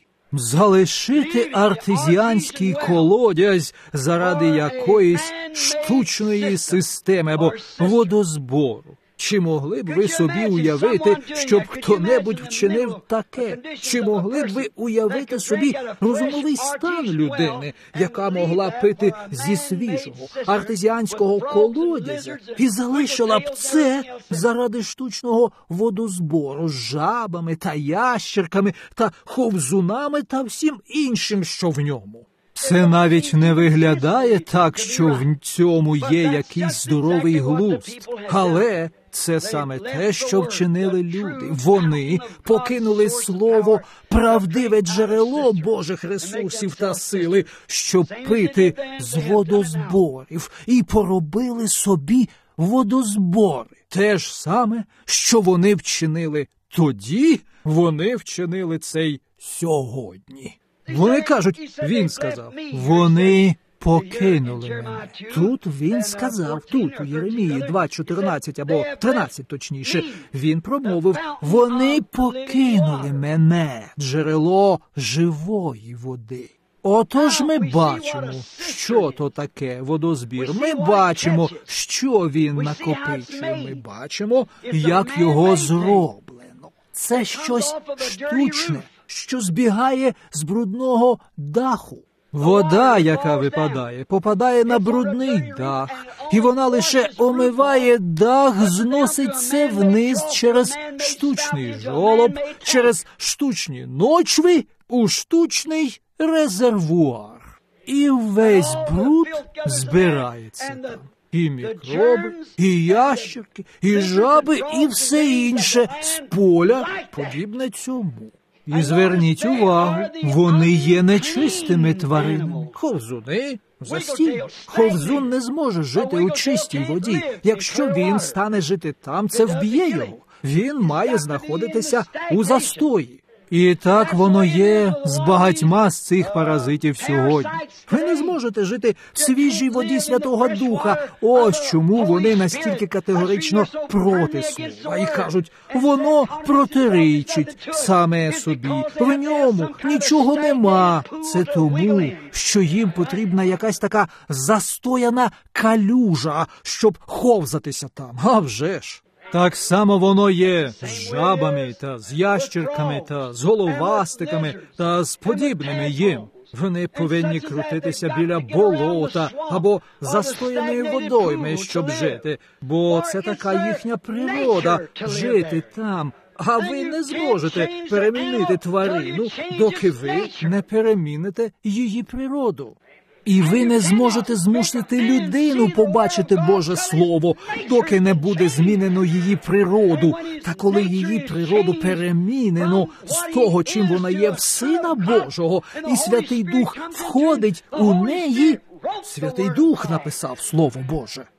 S1: Залишити артезіанський колодязь заради якоїсь штучної системи або водозбору. Чи могли б ви собі уявити, щоб хто-небудь вчинив таке? Чи могли б ви уявити собі розумовий стан людини, яка могла пити зі свіжого артезіанського колодязя і залишила б це заради штучного водозбору з жабами та ящерками та ховзунами та всім іншим, що в ньому? Це навіть не виглядає так, що в цьому є якийсь здоровий глузд. Але це саме те, що вчинили люди. Вони покинули слово, правдиве джерело Божих ресурсів та сили, щоб пити з водозборів, і поробили собі водозбори. Те ж саме, що вони вчинили тоді, вони вчинили це й сьогодні. Вони кажуть, він сказав, вони покинули мене. Тут він сказав, тут у Єремії 2:14 або 13 точніше, він промовив, вони покинули мене, джерело живої води. Отож ми бачимо, що то таке водозбір. Ми бачимо, що він накопичує. Ми бачимо, як його зроблено. Це щось штучне, що збігає з брудного даху. Вода, яка випадає, попадає на брудний дах, і вона лише омиває дах, зносить це вниз через штучний жолоб, через штучні ночви у штучний резервуар. І весь бруд збирається там. І мікроби, і ящерки, і жаби, і все інше з поля, подібне цьому. І зверніть увагу, вони є нечистими тваринами. Ховзуни застій. Ховзун не зможе жити у чистій воді. Якщо він стане жити там, це вб'є його. Він має знаходитися у застої. І так воно є з багатьма з цих паразитів сьогодні. Ви не зможете жити в свіжій воді Святого Духа. Ось чому вони настільки категорично проти слова. І кажуть, воно протирічить саме собі. В ньому нічого нема. Це тому, що їм потрібна якась така застояна калюжа, щоб ховзатися там. А вже ж. Так само воно є з жабами, та з ящерками, та з головастиками, та з подібними їм. Вони повинні крутитися біля болота або застояної водойми, щоб жити, бо це така їхня природа – жити там. А ви не зможете перемінити тварину, доки ви не переміните її природу. І ви не зможете змусити людину побачити Боже Слово, доки не буде змінено її природу. Та коли її природу перемінено з того, чим вона є в Сина Божого, і Святий Дух входить у неї, Святий Дух написав Слово Боже.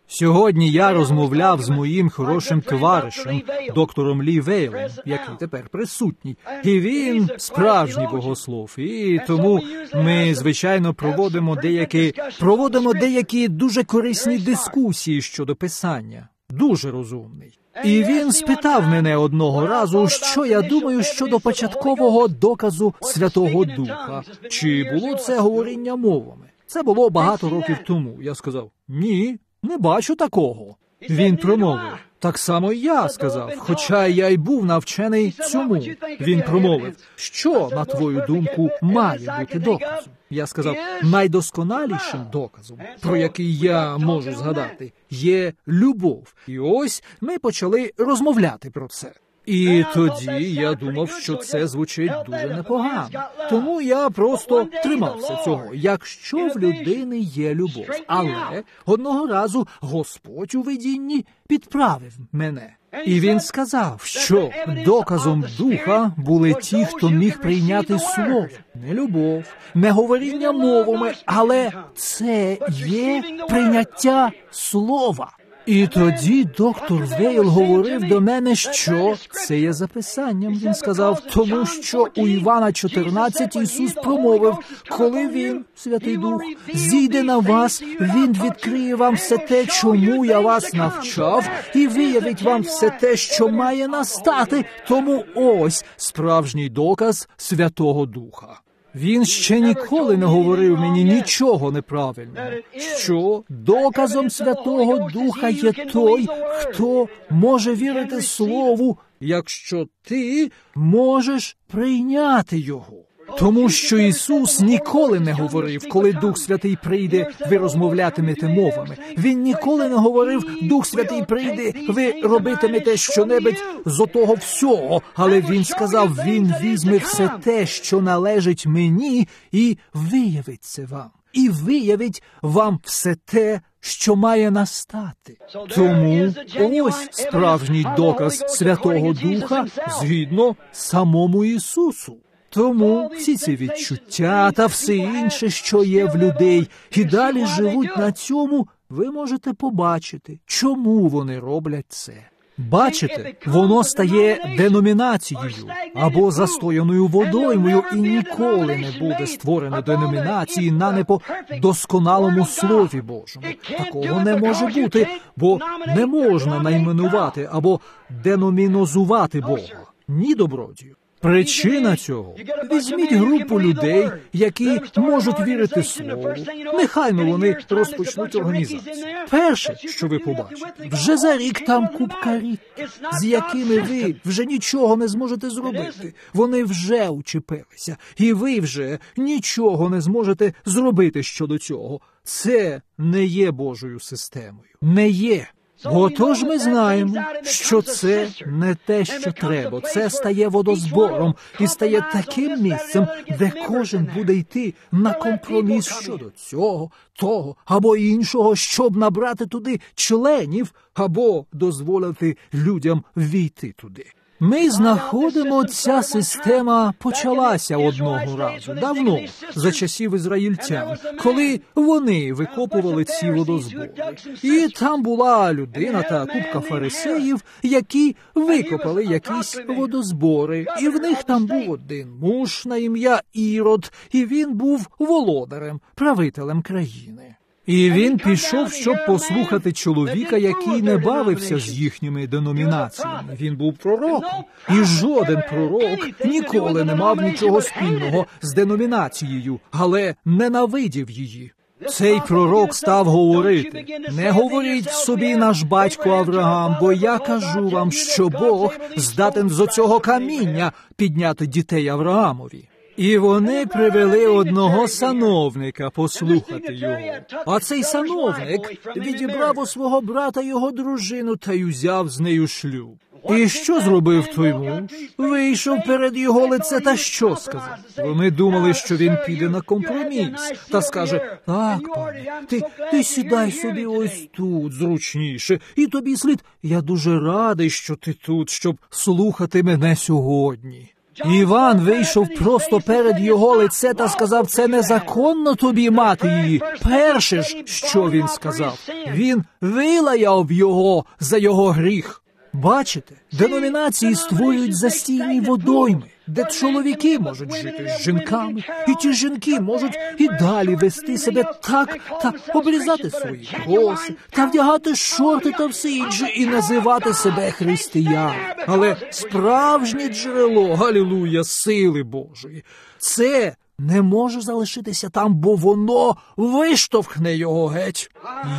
S1: Сьогодні я розмовляв з моїм хорошим товаришем, доктором Лі Вейлом, який тепер присутній. І він справжній богослов. І тому ми, звичайно, проводимо деякі дуже корисні дискусії щодо Писання. Дуже розумний. І він спитав мене одного разу, що я думаю щодо початкового доказу Святого Духа. Чи було це говоріння мовами? Це було багато років тому. Я сказав, ні, не бачу такого. Він промовив, так само і я, сказав, хоча я й був навчений цьому. Він промовив, що, на твою думку, має бути доказом? Я сказав, найдосконалішим доказом, про який я можу згадати, є любов. І ось ми почали розмовляти про це. І тоді я думав, що це звучить дуже непогано. Тому я просто тримався цього, якщо в людини є любов. Але одного разу Господь у видінні підправив мене. І він сказав, що доказом Духа були ті, хто міг прийняти слово. Не любов, не говоріння мовами, але це є прийняття слова. І тоді доктор Вейл говорив до мене, що це є записанням. Він сказав, тому що у Івана 14 Ісус промовив, коли Він, Святий Дух, зійде на вас, Він відкриє вам все те, чому я вас навчав, і виявить вам все те, що має настати. Тому ось справжній доказ Святого Духа. Він ще ніколи не говорив мені нічого неправильного, що доказом Святого Духа є той, хто може вірити Слову, якщо ти можеш прийняти його. Тому що Ісус ніколи не говорив, коли Дух Святий прийде, ви розмовлятимете мовами. Він ніколи не говорив, Дух Святий прийде, ви робитимете щонебудь з отого всього. Але Він сказав, Він візьме все те, що належить мені, і виявить це вам. І виявить вам все те, що має настати. Тому ось справжній доказ Святого Духа згідно самому Ісусу. Тому всі ці відчуття та все інше, що є в людей, і далі живуть на цьому, ви можете побачити, чому вони роблять це. Бачите, воно стає деномінацією або застояною водоймою, і ніколи не буде створено деномінації на не по досконалому Слові Божому. Такого не може бути, бо не можна найменувати або деномінозувати Бога. Ні, добродію. Причина цього – візьміть групу людей, які можуть вірити Слову. Нехайно вони розпочнуть організацію. Перше, що ви побачите, вже за рік там купка рік, з якими ви вже нічого не зможете зробити. Вони вже учепилися, і ви вже нічого не зможете зробити щодо цього. Це не є Божою системою. Не є. Отож ми знаємо, що це не те, що треба. Це стає водозбором і стає таким місцем, де кожен буде йти на компроміс щодо цього, того або іншого, щоб набрати туди членів або дозволити людям війти туди. Ми знаходимо, ця система почалася одного разу, давно, за часів ізраїльтян, коли вони викопували ці водозбори. І там була людина та купка фарисеїв, які викопали якісь водозбори. І в них там був один муж на ім'я Ірод, і він був володарем, правителем країни. І він пішов, щоб послухати чоловіка, який не бавився з їхніми деномінаціями. Він був пророком. І жоден пророк ніколи не мав нічого спільного з деномінацією, але ненавидів її. Цей пророк став говорити: «Не говоріть собі, наш батько Авраам, бо я кажу вам, що Бог здатен з оцього каміння підняти дітей Авраамові». І вони привели одного сановника послухати його. А цей сановник відібрав у свого брата його дружину та й узяв з нею шлюб. І що зробив той муж? Вийшов перед його лице та що сказав? Вони думали, що він піде на компроміс та скаже: «Так, пане, ти сідай собі ось тут зручніше, і тобі слід, я дуже радий, що ти тут, щоб слухати мене сьогодні». Іван вийшов просто перед його лице та сказав, це незаконно тобі мати її. Перше ж, що він сказав, він вилаяв його за його гріх. Бачите, деномінації створюють застійні водойми, де чоловіки можуть жити з жінками, і ті жінки можуть і далі вести себе так та обрізати свої коси, та вдягати шорти та все інше, і називати себе християнами. Але справжнє джерело, галілуя, сили Божої, це не може залишитися там, бо воно виштовхне його геть.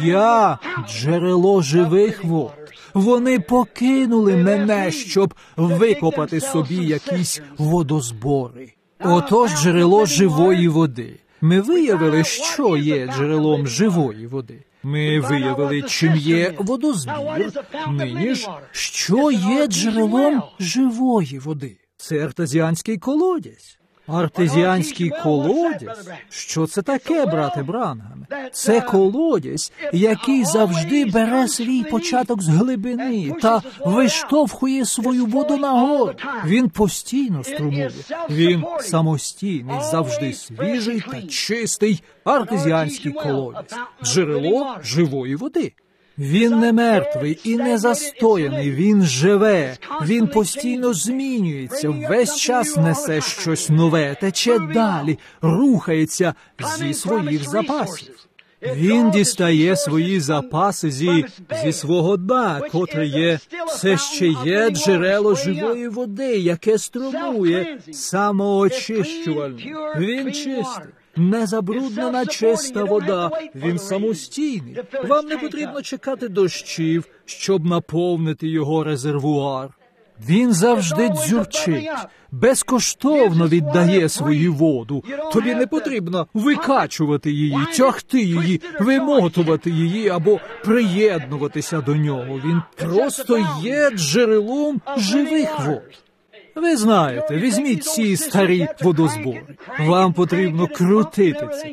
S1: Я – джерело живих вод. Вони покинули мене, щоб викопати собі якісь водозбори. Отож джерело живої води. Ми виявили, що є джерелом живої води. Ми виявили, чим є водозбір. Нині ж, що є джерелом живої води? Це артезіанський колодязь. Артезіанський колодязь? Що це таке, брате Бранхаме? Це колодязь, який завжди бере свій початок з глибини та виштовхує свою воду нагору. Він постійно струмує. Він самостійний, завжди свіжий та чистий артезіанський колодязь. Джерело живої води. Він не мертвий і не застояний, він живе, він постійно змінюється, весь час несе щось нове, тече далі, рухається зі своїх запасів. Він дістає свої запаси зі свого дна, котре все ще є джерело живої води, яке струмує, самоочищувально. Він чистий. Незабруднена чиста вода, він самостійний. Вам не потрібно чекати дощів, щоб наповнити його резервуар. Він завжди дзюрчить, безкоштовно віддає свою воду. Тобі не потрібно викачувати її, тягти її, вимотувати її або приєднуватися до нього. Він просто є джерелом живих вод. Ви знаєте, візьміть ці старі водозбори. Вам потрібно крутити це,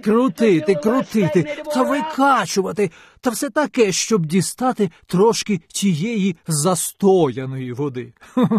S1: крутити, та викачувати, та все таке, щоб дістати трошки тієї застояної води.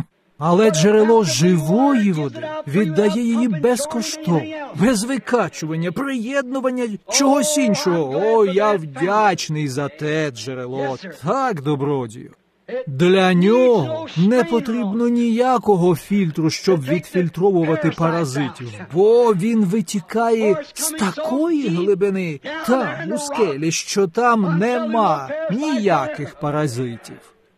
S1: Але джерело живої води віддає її безкоштовно, без викачування, приєднування, чогось іншого. О, я вдячний за те джерело. Так, добродію. Для нього не потрібно ніякого фільтру, щоб відфільтровувати паразитів, бо він витікає з такої глибини, там, у скелі, що там нема ніяких паразитів.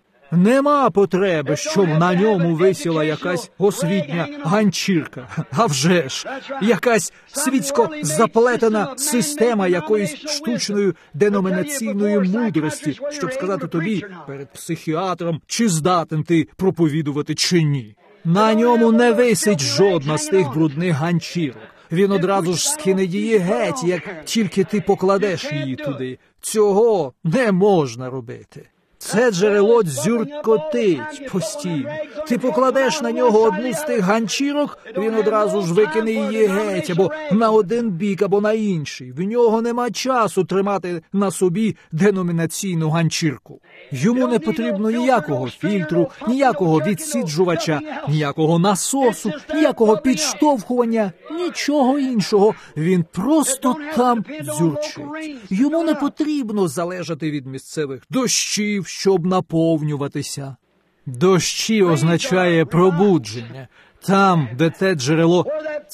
S1: Нема потреби, щоб на ньому висіла якась освітня ганчірка. А вже ж, якась світсько заплетена система якоїсь штучної деномінаційної мудрості, щоб сказати тобі перед психіатром, чи здатен ти проповідувати, чи ні. На ньому не висить жодна з тих брудних ганчірок. Він одразу ж скине її геть, як тільки ти покладеш її туди. Цього не можна робити. Це джерело дзюркотить постійно. Ти покладеш на нього одну з тих ганчірок, він одразу ж викине її геть, або на один бік, або на інший. В нього нема часу тримати на собі деномінаційну ганчірку. Йому не потрібно ніякого фільтру, ніякого відсіджувача, ніякого насосу, ніякого підштовхування, нічого іншого. Він просто там дзюрчить. Йому не потрібно залежати від місцевих дощів, щоб наповнюватися. Дощі означає пробудження. Там, де те джерело,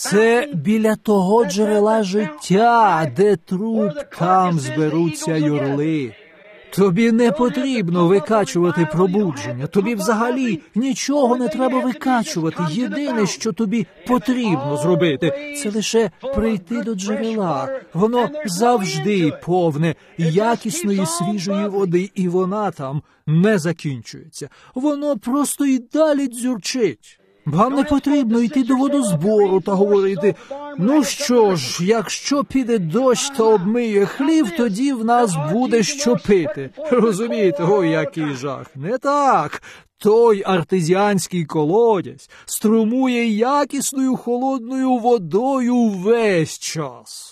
S1: це біля того джерела життя, де труп, там зберуться юрли. Тобі не потрібно викачувати пробудження. Тобі взагалі нічого не треба викачувати. Єдине, що тобі потрібно зробити, це лише прийти до джерела. Воно завжди повне якісної свіжої води, і вона там не закінчується. Воно просто і далі дзюрчить. Вам не потрібно йти до водозбору та говорити, ну що ж, якщо піде дощ та обмиє хлів, тоді в нас буде що пити. Розумієте, ой, який жах. Не так. Той артезіанський колодязь струмує якісною холодною водою весь час.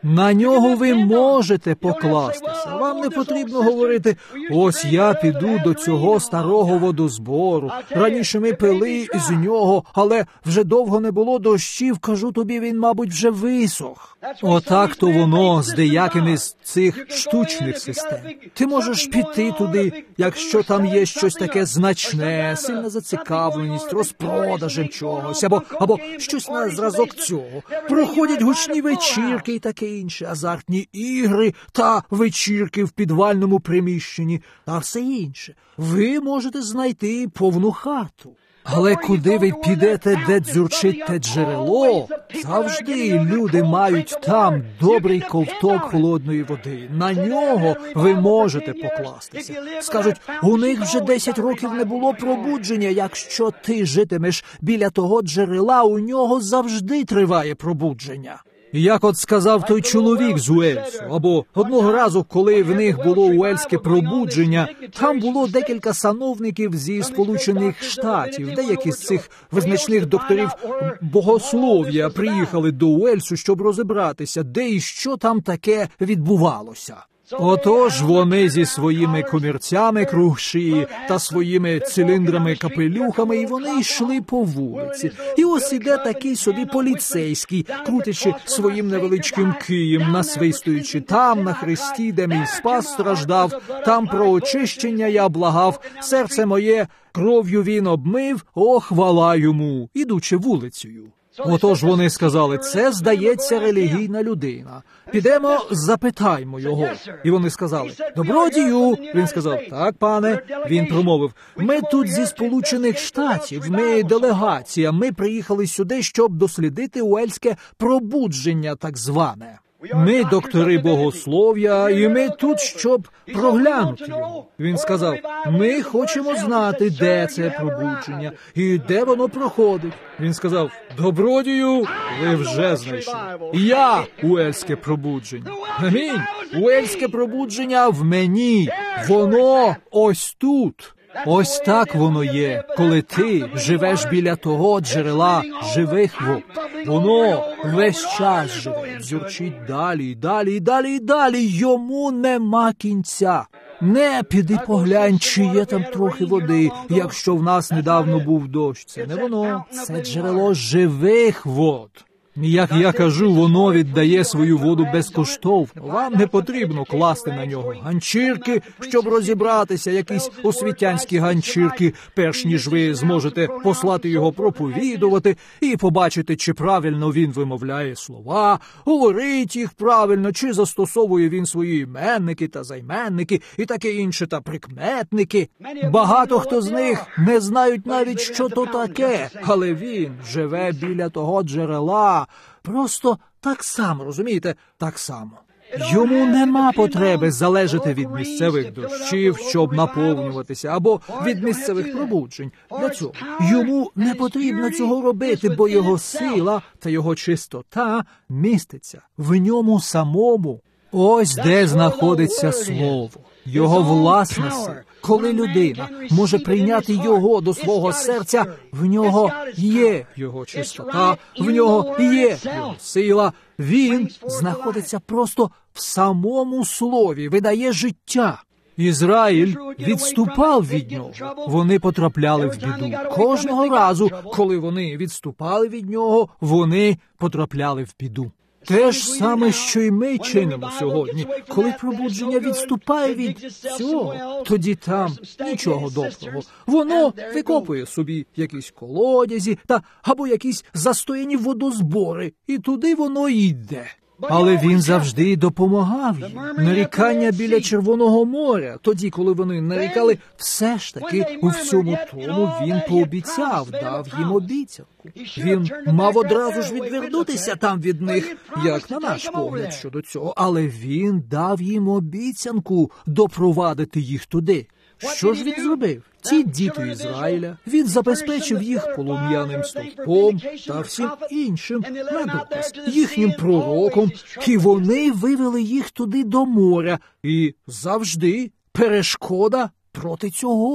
S1: На нього ви можете покластися. Вам не потрібно говорити, ось я піду до цього старого водозбору. Раніше ми пили з нього, але вже довго не було дощів, кажу тобі, він, мабуть, вже висох. Отак-то воно з деякими з цих штучних систем. Ти можеш піти туди, якщо там є щось таке значне, сильна зацікавленість, розпродажем чогось, або щось на зразок цього. Проходять гучні вечірки і таке інше, азартні ігри та вечірки в підвальному приміщенні, та все інше. Ви можете знайти повну хату. Але куди ви підете, де дзюрчить те джерело, завжди люди мають там добрий ковток холодної води. На нього ви можете покластися. Скажуть, у них вже 10 років не було пробудження. Якщо ти житимеш біля того джерела, у нього завжди триває пробудження. Як от сказав той чоловік з Уельсу, або одного разу, коли в них було уельське пробудження, там було декілька сановників зі Сполучених Штатів, деякі з цих визначних докторів богослов'я приїхали до Уельсу, щоб розібратися, де і що там таке відбувалося. Отож вони зі своїми комірцями круг шиї та своїми циліндрами-капелюхами, і вони йшли по вулиці. І ось іде такий собі поліцейський, крутячи своїм невеличким києм, насвистуючи там, на хресті, де мій спас страждав, там про очищення я благав, серце моє кров'ю він обмив, о, хвала йому, ідучи вулицею. Отож вони сказали, це, здається, релігійна людина. Підемо, запитаймо його. І вони сказали, добродію. Він сказав, так, пане. Він промовив, ми тут зі Сполучених Штатів, ми делегація, ми приїхали сюди, щоб дослідити уельське пробудження, так зване. Ми доктори богослов'я, і ми тут, щоб проглянути його. Він сказав, ми хочемо знати, де це пробудження і де воно проходить. Він сказав, добродію, ви вже знайшли. Я уельське пробудження. Амінь. Уельське пробудження в мені. Воно ось тут. Ось так воно є, коли ти живеш біля того джерела живих вод. Воно весь час живе, дзюрчить далі, далі, далі, далі. Йому нема кінця. Не піди поглянь, чи є там трохи води, якщо в нас недавно був дощ. Це не воно, це джерело живих вод. Як я кажу, воно віддає свою воду безкоштовно. Вам не потрібно класти на нього ганчірки, щоб розібратися, якісь освітянські ганчірки, перш ніж ви зможете послати його проповідувати і побачити, чи правильно він вимовляє слова, говорить їх правильно, чи застосовує він свої іменники та займенники і таке інше та прикметники. Багато хто з них не знають навіть, що то таке, але він живе біля того джерела. Просто так само, розумієте, так само. Йому нема потреби залежати від місцевих дощів, щоб наповнюватися, або від місцевих пробуджень. Для цього йому не потрібно цього робити, бо його сила та його чистота міститься в ньому самому. Ось де знаходиться Слово, його власна сила. Коли людина може прийняти його до свого серця, в нього є його чистота, в нього є його сила. Він знаходиться просто в самому Слові, видає життя. Ізраїль відступав від нього. Вони потрапляли в біду. Кожного разу, коли вони відступали від нього, вони потрапляли в біду. Те ж саме, що й ми чинимо сьогодні. Коли пробудження відступає від цього, тоді там нічого доброго. Воно викопує собі якісь колодязі або якісь застояні водозбори, і туди воно йде. Але він завжди допомагав їм. Нарікання біля Червоного моря, тоді, коли вони нарікали, все ж таки у всьому тому він пообіцяв, дав їм обіцянку. Він мав одразу ж відвернутися там від них, як на наш погляд щодо цього, але він дав їм обіцянку допровадити їх туди. Що ж він зробив? Ті діти Ізраїля, він забезпечив їх полум'яним стовпом та всім іншим на доказ, їхнім пророком, і вони вивели їх туди до моря. І завжди перешкода проти цього.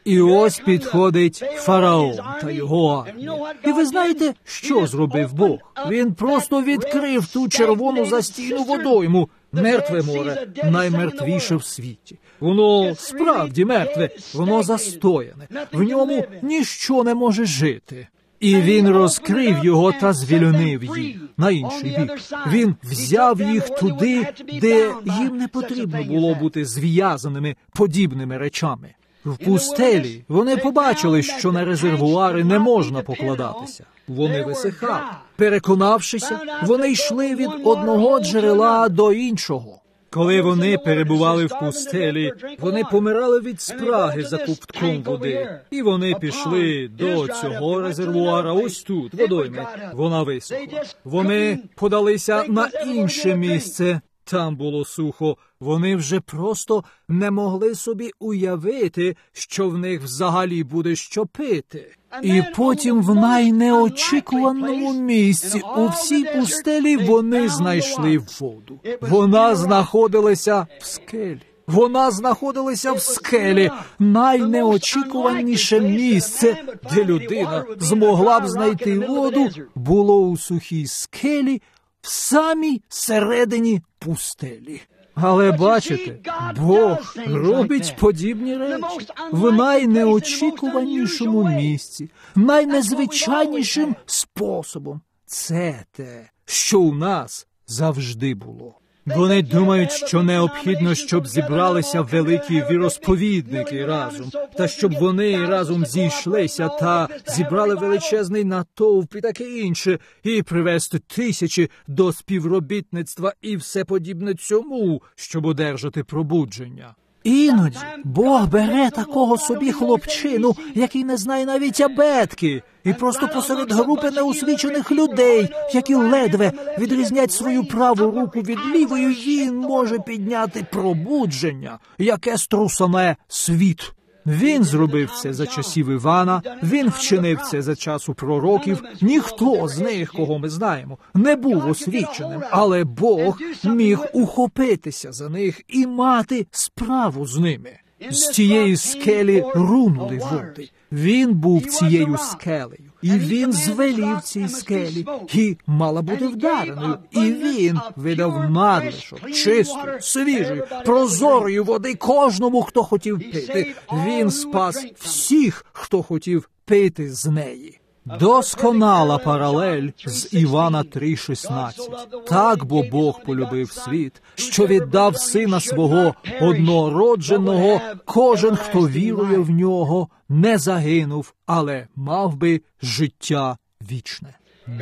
S1: І ось підходить фараон та його армія. І ви знаєте, що зробив Бог? Він просто відкрив ту червону застійну водойму. Мертве море, наймертвіше в світі. Воно справді мертве, воно застояне. В ньому ніщо не може жити. І він розкрив його та звільнив їх на інший бік. Він взяв їх туди, де їм не потрібно було бути зв'язаними подібними речами. В пустелі вони побачили, що на резервуари не можна покладатися. Вони висихали. Переконавшися, вони йшли від одного джерела до іншого. Коли вони перебували в пустелі, вони помирали від спраги за ковтком води. І вони пішли до цього резервуара, ось тут, водойми. Вона висохла. Вони подалися на інше місце. Там було сухо. Вони вже просто не могли собі уявити, що в них взагалі буде що пити. І потім в найнеочікуваному місці у всій пустелі вони знайшли воду. Вона знаходилася в скелі. Вона знаходилася в скелі, найнеочікуваніше місце, де людина змогла б знайти воду, було у сухій скелі в самій середині пустелі. Але бачите, Бог робить подібні речі в найнеочікуванішому місці, найнезвичайнішим способом. Це те, що у нас завжди було. Вони думають, що необхідно, щоб зібралися великі віросповідники разом, та щоб вони разом зійшлися та зібрали величезний натовп і таке інше, і привести тисячі до співробітництва і все подібне цьому, щоб одержати пробудження. Іноді Бог бере такого собі хлопчину, який не знає навіть абетки, і просто посеред групи неосвічених людей, які ледве відрізнять свою праву руку від лівої, він може підняти пробудження, яке струсане світ. Він зробив це за часів Івана, він вчинив це за часу пророків. Ніхто з них, кого ми знаємо, не був освіченим, але Бог міг ухопитися за них і мати справу з ними. З тієї скелі рунули води. Він був цією скелею, і він звелів цій скелі, і мала бути вдареною. І він видав надлишок чистої, свіжої, прозорої води кожному, хто хотів пити. Він спас всіх, хто хотів пити з неї. Досконала паралель з Івана 3,16. Так, бо Бог полюбив світ, що віддав Сина Свого однородженого, кожен, хто вірує в Нього, не загинув, але мав би життя вічне.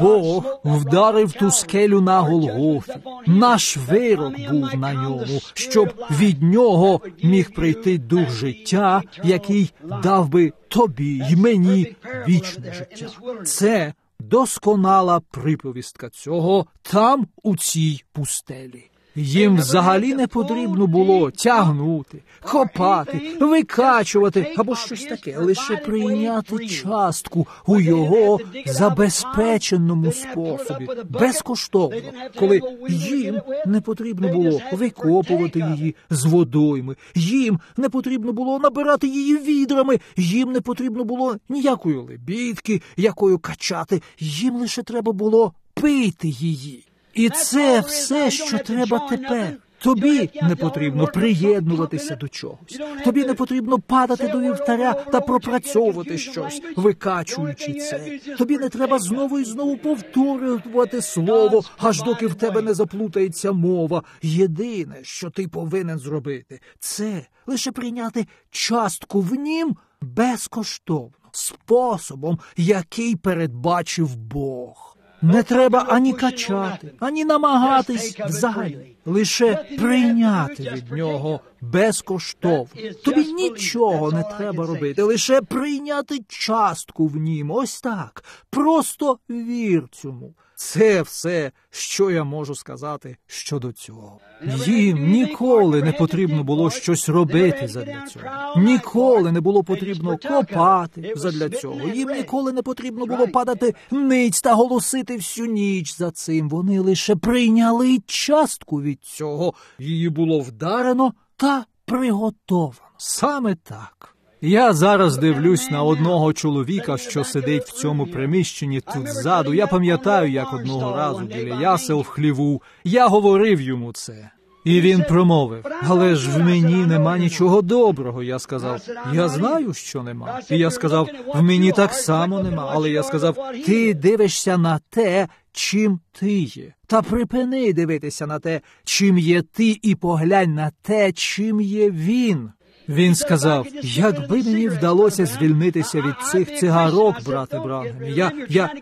S1: Бог вдарив ту скелю на Голгофі. Наш вирок був на ньому, щоб від нього міг прийти дух життя, який дав би тобі й мені вічне життя. Це досконала приповістка цього там, у цій пустелі. Їм взагалі не потрібно було тягнути, копати, викачувати або щось таке, лише прийняти частку у його забезпеченому способі, безкоштовно, коли їм не потрібно було викопувати її з водойми, їм не потрібно було набирати її відрами, їм не потрібно було ніякої лебідки, якою качати, їм лише треба було пити її. І це все, що треба тепер. Тобі не потрібно приєднуватися до чогось. Тобі не потрібно падати до вівтаря та пропрацьовувати щось, викачуючи це. Тобі не треба знову і знову повторювати слово, аж доки в тебе не заплутається мова. Єдине, що ти повинен зробити, це лише прийняти частку в нім безкоштовно, способом, який передбачив Бог. Не треба ані качати, ані намагатись взагалі. Лише прийняти від нього безкоштовно. Тобі нічого не треба робити, лише прийняти частку в нім. Ось так. Просто вір цьому. Це все, що я можу сказати щодо цього. Їм ніколи не потрібно було щось робити задля цього. Ніколи не було потрібно копати задля цього. Їм ніколи не потрібно було падати ниць та голосити всю ніч за цим. Вони лише прийняли частку від цього. Її було вдарено та приготовано. Саме так. Я зараз дивлюсь на одного чоловіка, що сидить в цьому приміщенні тут ззаду. Я пам'ятаю, як одного разу біля ясел в хліву я говорив йому це. І він промовив: але ж в мені нема нічого доброго. Я сказав: я знаю, що нема. І я сказав: в мені так само нема. Але я сказав: ти дивишся на те, чим ти є. Та припини дивитися на те, чим є ти, і поглянь на те, чим є він. Він сказав: якби мені вдалося звільнитися від цих цигарок, брате Бранхаме,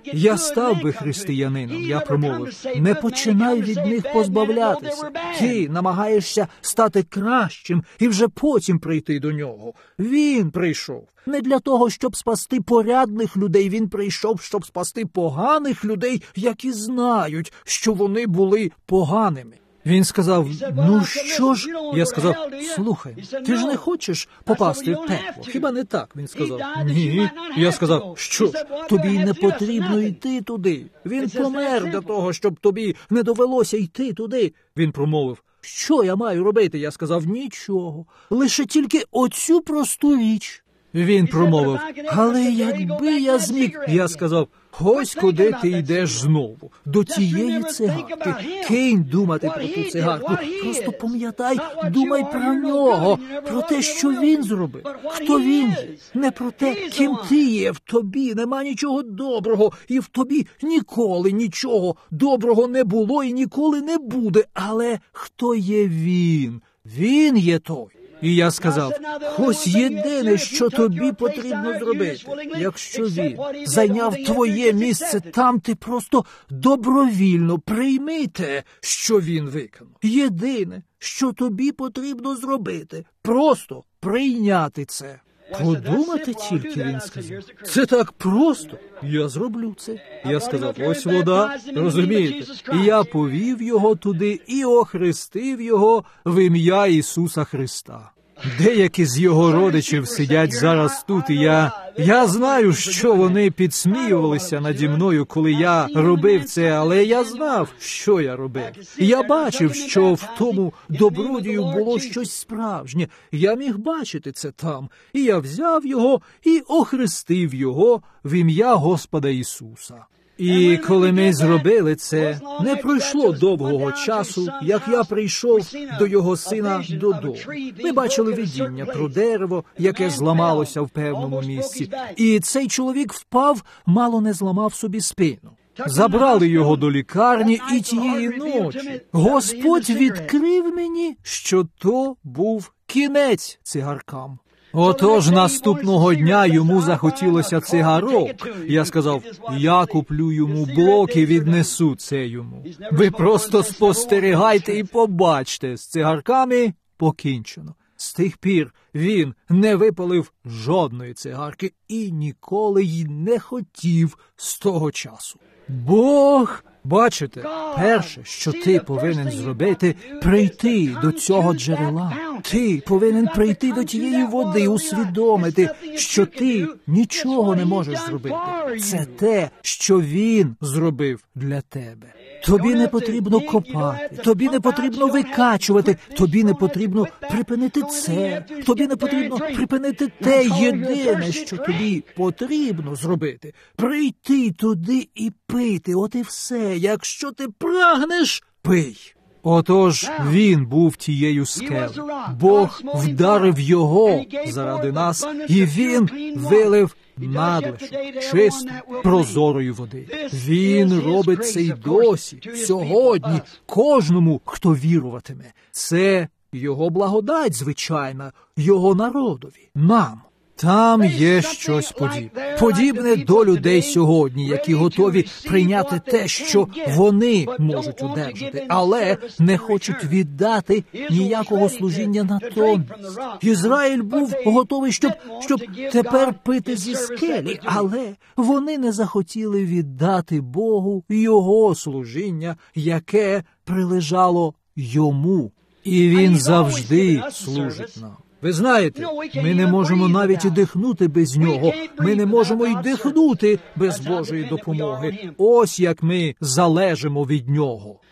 S1: я став би християнином. Я промовив: не починай від них позбавлятися. Ти намагаєшся стати кращим і вже потім прийти до нього. Він прийшов не для того, щоб спасти порядних людей. Він прийшов, щоб спасти поганих людей, які знають, що вони були поганими. Він сказав: ну що ж? Я сказав: слухай, ти ж не хочеш попасти в пекло, хіба не так? Він сказав: ні. Я сказав: що ж, тобі не потрібно йти туди. Він помер для того, щоб тобі не довелося йти туди. Він промовив: що я маю робити? Я сказав: нічого, лише тільки оцю просту річ. Він промовив: але якби я зміг... Я сказав: ось куди ти йдеш знову, до тієї цигарки. Кинь думати про ту цигарку, просто пам'ятай, думай про нього, про те, що він зробив, хто він є, не про те, ким ти є. В тобі нема нічого доброго, і в тобі ніколи нічого доброго не було і ніколи не буде. Але хто є він? Він є той. І я сказав: ось єдине, що тобі потрібно зробити. Якщо він зайняв твоє місце там, ти просто добровільно прийми те, що він виконав. Єдине, що тобі потрібно зробити, просто прийняти це. Подумати тільки, він сказав. Це так просто. Я зроблю це. Я сказав: ось вода, розумієте? І я повів його туди і охрестив його в ім'я Ісуса Христа. Деякі з його родичів сидять зараз тут, і я знаю, що вони підсміювалися наді мною, коли я робив це, але я знав, що я робив. Я бачив, що в тому добродію було щось справжнє. Я міг бачити це там. І я взяв його і охрестив його в ім'я Господа Ісуса. І коли ми зробили це, не пройшло довгого часу, як я прийшов до його сина додому. Ми бачили видіння про дерево, яке зламалося в певному місці. І цей чоловік впав, мало не зламав собі спину. Забрали його до лікарні, і тієї ночі Господь відкрив мені, що то був кінець цигаркам. Отож, наступного дня йому захотілося цигарок. Я сказав: я куплю йому блок і віднесу це йому. Ви просто спостерігайте і побачте, з цигарками покінчено. З тих пір він не випалив жодної цигарки і ніколи й не хотів з того часу. Бог... Бачите, перше, що ти повинен зробити, прийти до цього джерела. Ти повинен прийти до тієї води, усвідомити, що ти нічого не можеш зробити. Це те, що він зробив для тебе. Тобі не потрібно копати, тобі не потрібно викачувати, тобі не потрібно припинити це, тобі не потрібно припинити те. Єдине, що тобі потрібно зробити – прийти туди і пити. От і все. Якщо ти прагнеш, пий. Отож, він був тією скелею. Бог вдарив його заради нас, і він вилив надлишок чистої, прозорої води. Він робить це й досі, сьогодні, кожному, хто віруватиме. Це його благодать, звичайна, його народові, нам. Там є щось подібне. Подібне до людей сьогодні, які готові прийняти те, що вони можуть одержати, але не хочуть віддати ніякого служіння натомість. Ізраїль був готовий, щоб тепер пити зі скелі, але вони не захотіли віддати Богу його служіння, яке прилежало йому. І він завжди служить нам. Ви знаєте, ми не можемо навіть і дихнути без нього. Ми не можемо й дихнути без Божої допомоги. Ось як ми залежимо від нього.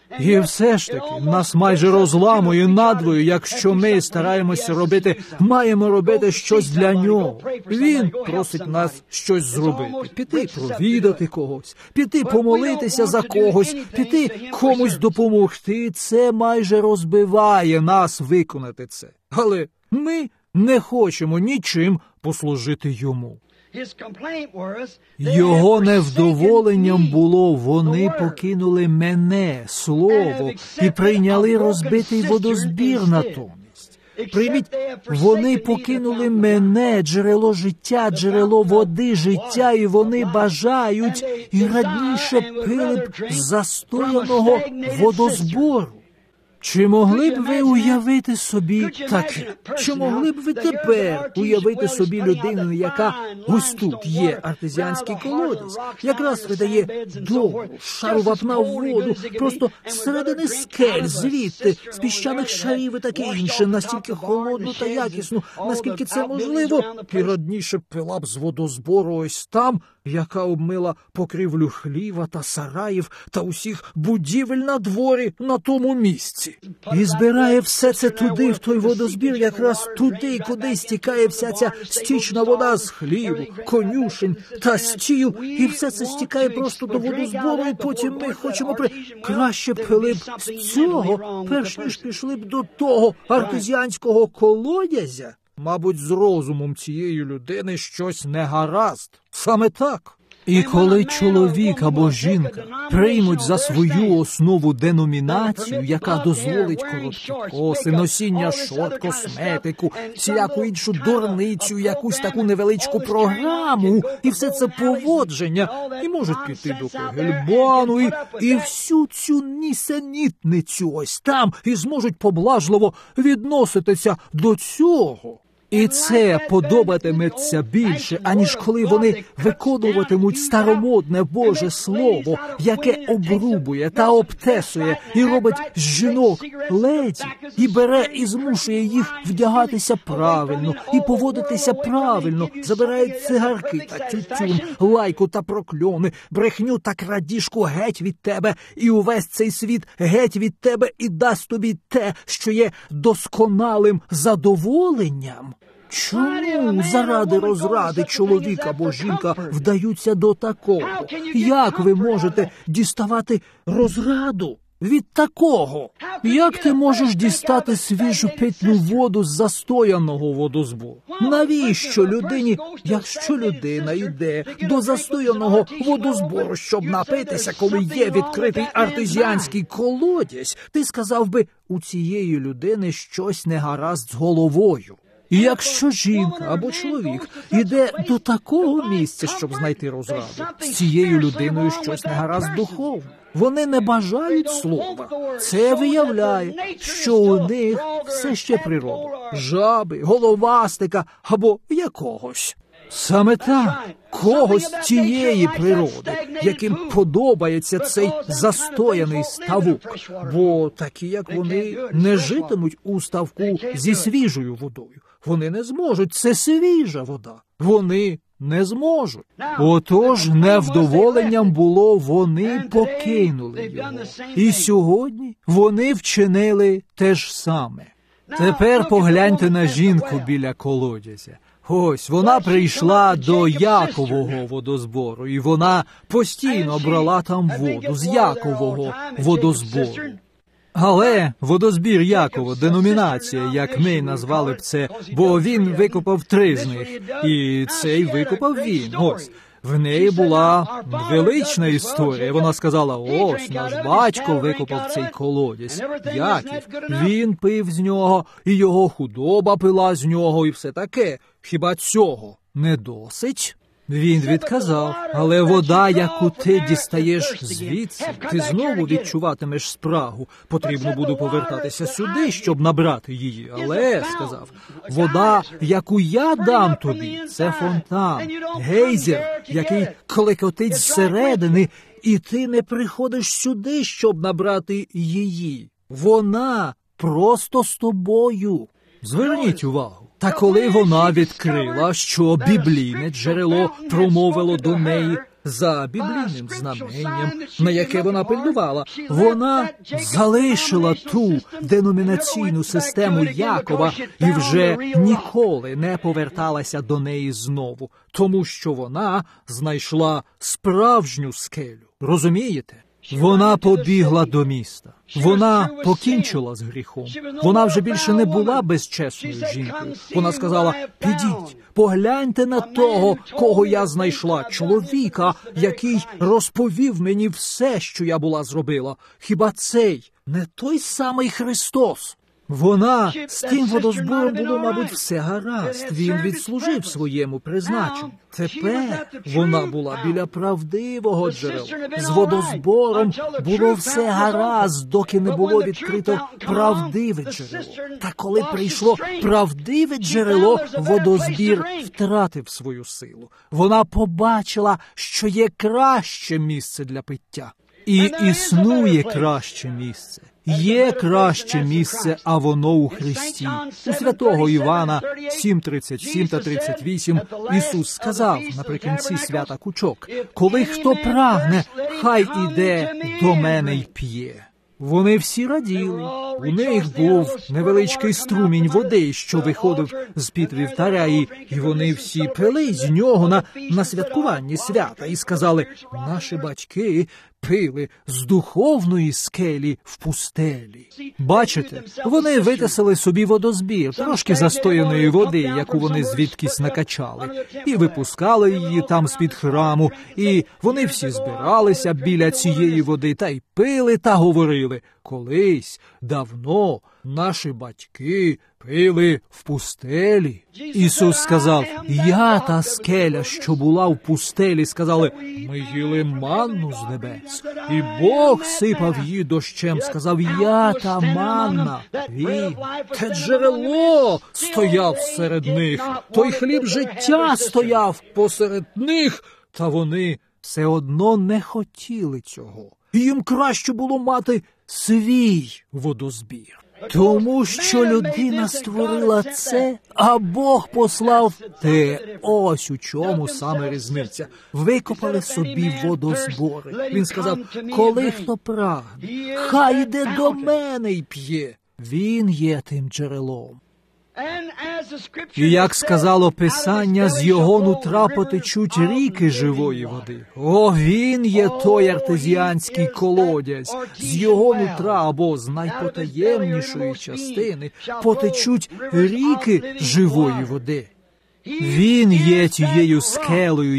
S1: І все ж таки, нас майже розламує надвою, якщо ми стараємося маємо робити щось для нього. Він просить нас щось зробити. Піти провідати когось, піти помолитися за когось, піти комусь допомогти. Це майже розбиває нас виконати це. Але ми не хочемо нічим послужити йому. Його невдоволенням було, вони покинули мене, слово, і прийняли розбитий водозбір натомість. Прийміть, вони покинули мене, джерело життя, джерело води життя, і вони бажають, і радніше пили б застояного водозбору. Чи могли б ви уявити собі таке? Чи могли б ви тепер уявити собі людину, яка ось тут є артезіанський колодязь, якраз видає довгу, шару вапна в воду, просто зсередини скель, звідти, з піщаних шарів і таке інше, настільки холодну та якісну, наскільки це можливо, і радніше пила б з водозбору ось там, яка обмила покрівлю хліва та сараїв та усіх будівель на дворі на тому місці. І збирає все це туди, в той водозбір, якраз туди, куди стікає вся ця стічна вода з хліву, конюшень та стіл, і все це стікає просто до водозбору, і потім ми хочемо краще пили б з цього, перш ніж пішли б до того артезіанського колодязя. Мабуть, з розумом цієї людини щось не гаразд. Саме так. І коли чоловік або жінка приймуть за свою основу деномінацію, яка дозволить короткі коси, носіння шорт, косметику, всяку іншу дурницю, якусь таку невеличку програму, і все це поводження, і можуть піти до Кегельбану, і всю цю нісенітницю ось там, і зможуть поблажливо відноситися до цього. І це подобатиметься більше, аніж коли вони виконуватимуть старомодне Боже Слово, яке обрубує та обтесує і робить з жінок леді, і бере і змушує їх вдягатися правильно, і поводитися правильно, забирає цигарки та тютюн, лайку та прокльони, брехню та крадіжку геть від тебе, і увесь цей світ геть від тебе, і дасть тобі те, що є досконалим задоволенням. Чому заради розради чоловік або жінка вдаються до такого? Як ви можете діставати розраду від такого? Як ти можеш дістати свіжу питну воду з застояного водозбору? Навіщо людині, якщо людина йде до застояного водозбору, щоб напитися, коли є відкритий артезіанський колодязь? Ти сказав би, у цієї людини щось не гаразд з головою. І якщо жінка або чоловік іде до такого місця, щоб знайти розраду, з цією людиною щось не гаразд духовно. Вони не бажають слова. Це виявляє, що у них все ще природа. Жаби, головастика або якогось. Саме так, когось цієї природи, яким подобається цей застояний ставок. Бо такі, як вони, не житимуть у ставку зі свіжою водою. Вони не зможуть, це свіжа вода. Вони не зможуть. Отож, невдоволенням було, вони покинули його. І сьогодні вони вчинили те ж саме. Тепер погляньте на жінку біля колодязя. Ось, вона прийшла до Якового водозбору, і вона постійно брала там воду з Якового водозбору. Але водозбір Якова, деномінація, як ми назвали б це, бо він викопав 3 з них, і цей викопав він. Ось, в неї була велична історія. Вона сказала, ось, наш батько викопав цей колодязь, Яків. Він пив з нього, і його худоба пила з нього, і все таке. Хіба цього не досить? Він відказав, але вода, яку ти дістаєш звідси, ти знову відчуватимеш спрагу. Потрібно буде повертатися сюди, щоб набрати її. Але, сказав, вода, яку я дам тобі, це фонтан, гейзер, який клекотить зсередини, і ти не приходиш сюди, щоб набрати її. Вона просто з тобою. Зверніть увагу. Та коли вона відкрила, що біблійне джерело промовило до неї, за біблійним знаменням, на яке вона пильнувала. Вона залишила ту деномінаційну систему Якова і вже ніколи не поверталася до неї знову, тому що вона знайшла справжню скелю. Розумієте? Вона побігла до міста. Вона покінчила з гріхом. Вона вже більше не була безчесною жінкою. Вона сказала: підіть, погляньте на того, кого я знайшла, чоловіка, який розповів мені все, що я була зробила. Хіба цей не той самий Христос? Вона з тим водозбором було, мабуть, все гаразд. Він відслужив своєму призначенню. Тепер вона була біля правдивого джерела. З водозбором було все гаразд, доки не було відкрито правдиве джерело. Та коли прийшло правдиве джерело, водозбір втратив свою силу. Вона побачила, що є краще місце для пиття. І існує краще місце. Є краще місце, а воно у Христі. У святого Івана 7:37 та 38 Ісус сказав наприкінці свята Кучок: «Коли хто прагне, хай іде до мене й п'є». Вони всі раділи. У них був невеличкий струмінь води, що виходив з-під вівтаря, і вони всі пили з нього на святкуванні свята і сказали: «Наші батьки пили з духовної скелі в пустелі». Бачите, вони витисали собі водозбір, трошки застояної води, яку вони звідкись накачали, і випускали її там з-під храму, і вони всі збиралися біля цієї води та й пили та говорили: «Колись, давно, наші батьки пили в пустелі». Ісус сказав: «Я та скеля, що була в пустелі». Сказали: «Ми їли манну з небес, і Бог сипав її дощем». Сказав: «Я та манна». Він, те джерело, стояв серед них. Той хліб життя стояв посеред них. Та вони все одно не хотіли цього. Їм краще було мати свій водозбір. Тому що людина створила це, а Бог послав те. Ось у чому саме різниця. Викопали собі водозбори. Він сказав: «Коли хто прагне, хай йде до мене й п'є». Він є тим джерелом. І як сказало Писання, з його нутра потечуть ріки живої води. О, він є той артезіанський колодязь. З його нутра, або з найпотаємнішої частини, потечуть ріки живої води. Він є тією скелею,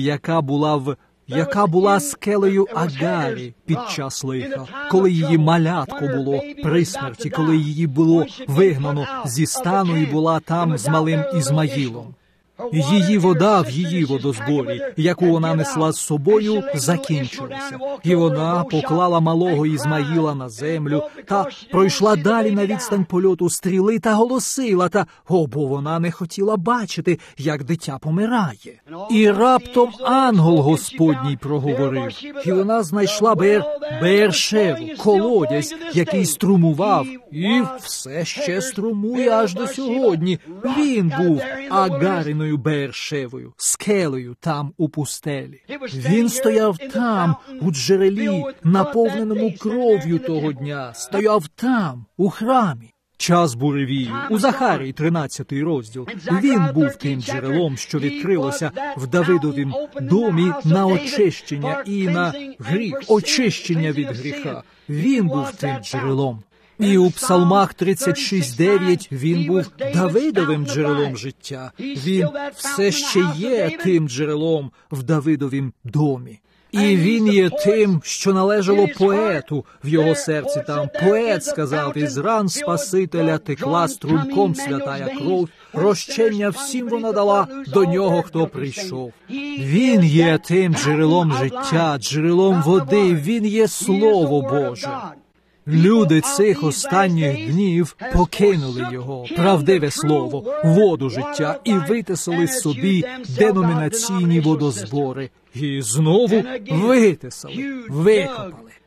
S1: яка була скелею Агарі під час лиха, коли її малятко було при смерті, коли її було вигнано зі стану і була там з малим Ізмаїлом. Її вода в її водозборі, яку вона несла з собою, закінчилася. І вона поклала малого Ізмаїла на землю та пройшла далі на відстань польоту стріли та голосила, бо вона не хотіла бачити, як дитя помирає. І раптом ангел Господній проговорив, і вона знайшла Беершеву, колодязь, який струмував, і все ще струмує аж до сьогодні. Він був Агариною Беершевою, скелею там у пустелі. Він стояв там, у джерелі, наповненому кров'ю того дня, стояв там, у храмі. Час буревію, у Захарії 13 розділ. Він був тим джерелом, що відкрилося в Давидовім домі на очищення і на гріх, очищення від гріха. Він був тим джерелом. І у Псалмах 36:9 він був Давидовим джерелом життя. Він все ще є тим джерелом в Давидовім домі. І він є тим, що належало поету в його серці. Там поет сказав: «Із ран Спасителя текла струмком святая кров, прощення всім вона дала до нього, хто прийшов». Він є тим джерелом життя, джерелом води, він є Слово Боже. Люди цих останніх днів покинули його, правдиве слово, воду життя, і витисали собі деномінаційні водозбори. І знову витисали, викопали.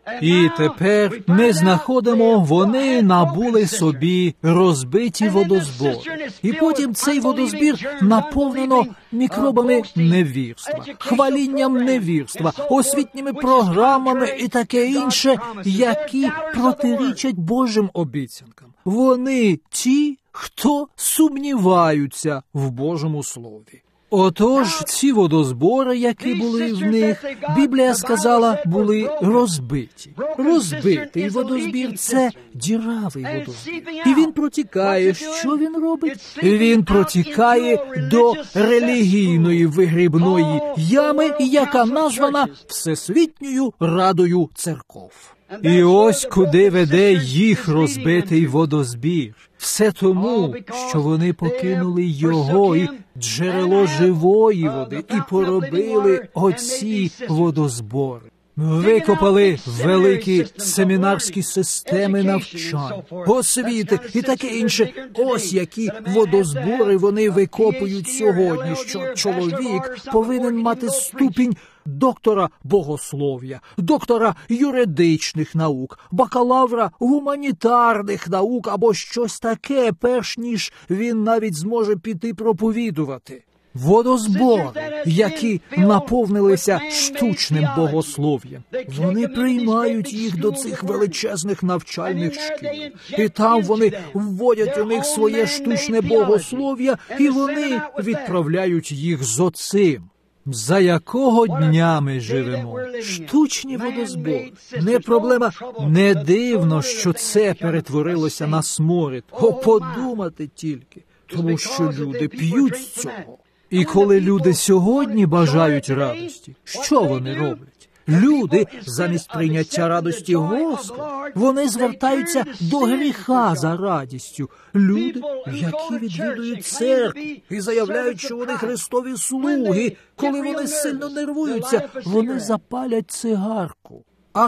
S1: І тепер ми знаходимо, вони набули собі розбиті водозбори. І потім цей водозбір наповнено мікробами невірства, хвалінням невірства, освітніми програмами і таке інше, які протирічать Божим обіцянкам. Вони ті, хто сумніваються в Божому Слові. Отож, ці водозбори, які були в них, Біблія сказала, були розбиті. Розбитий водозбір – це діравий водозбір. І він протікає. Що він робить? Він протікає до релігійної вигрібної ями, яка названа Всесвітньою Радою Церков. І ось куди веде їх розбитий водозбір. Все тому, що вони покинули його і джерело живої води, і поробили оці водозбори. Викопали великі семінарські системи навчань, освіти і таке інше. Ось які водозбори вони викопують сьогодні, що чоловік повинен мати ступінь доктора богослов'я, доктора юридичних наук, бакалавра гуманітарних наук або щось таке, перш ніж він навіть зможе піти проповідувати. Водозбори, які наповнилися штучним богослов'ям. Вони приймають їх до цих величезних навчальних шкіл. І там вони вводять у них своє штучне богослов'я, і вони відправляють їх з оцим. За якого дня ми живемо? Штучні водозбори. Не проблема. Не дивно, що це перетворилося на сморід. Подумати тільки. Тому що люди п'ють з цього. І коли люди сьогодні бажають радості, що вони роблять? Люди, замість прийняття радості Господа, вони звертаються до гріха за радістю. Люди, які відвідують церкву і заявляють, що вони Христові слуги, коли вони сильно нервуються, вони запалять цигарку. А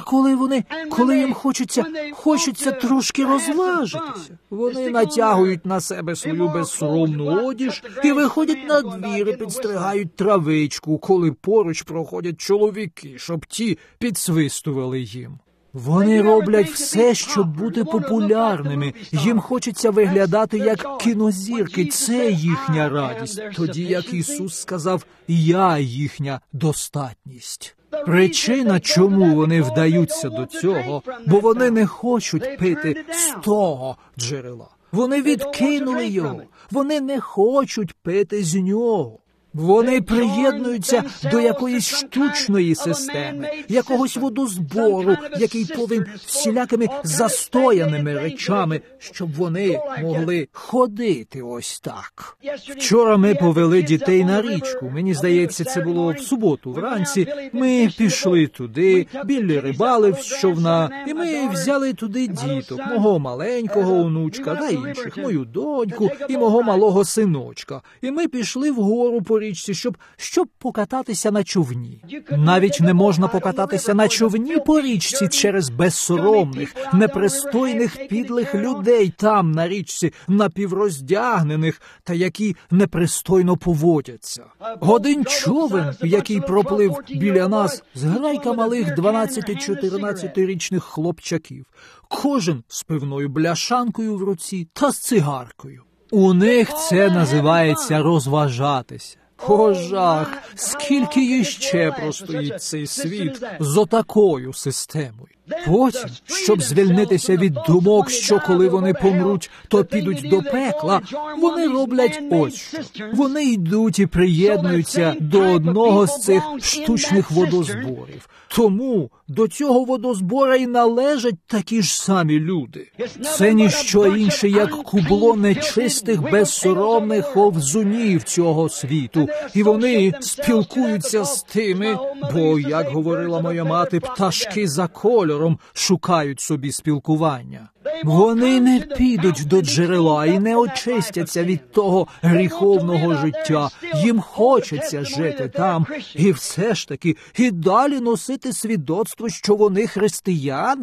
S1: коли їм хочеться трошки розважитися, вони натягують на себе свою безсоромну одіж і виходять на двір і підстригають травичку, коли поруч проходять чоловіки, щоб ті підсвистували їм. Вони роблять все, щоб бути популярними. Їм хочеться виглядати як кінозірки. Це їхня радість. Тоді, як Ісус сказав, «Я їхня достатність». Причина, чому вони вдаються до цього, бо вони не хочуть пити з того джерела. Вони відкинули його. Вони не хочуть пити з нього. Вони приєднуються до якоїсь штучної системи, якогось водозбору, який повинен всілякими застояними речами, щоб вони могли ходити ось так. Вчора ми повели дітей на річку. Мені здається, це було в суботу вранці. Ми пішли туди, Біллі рибалив з човна, і ми взяли туди діток, мого маленького онучка та інших, мою доньку і мого малого синочка. І ми пішли вгору по річці, щоб покататися на човні. Навіть не можна покататися на човні по річці через безсоромних, непристойних, підлих людей там на річці, напівроздягнених, та які непристойно поводяться. Один човен, який проплив біля нас, зграйка малих 12-14-річних хлопчаків, кожен з пивною бляшанкою в руці та з цигаркою. У них це називається розважатися. О, жах! Скільки іще простоїть цей світ з отакою системою. Потім, щоб звільнитися від думок, що коли вони помруть, то підуть до пекла, вони роблять ось що. Вони йдуть і приєднуються до одного з цих штучних водозборів. Тому до цього водозбора й належать такі ж самі люди. Це ніщо інше, як кубло нечистих, безсоромних ховзунів цього світу. І вони спілкуються з тими, бо, як говорила моя мати, пташки за кольором шукають собі спілкування. Вони не підуть до джерела і не очистяться від того гріховного життя. Їм хочеться жити там і все ж таки і далі носити свідоцтво, що вони християни.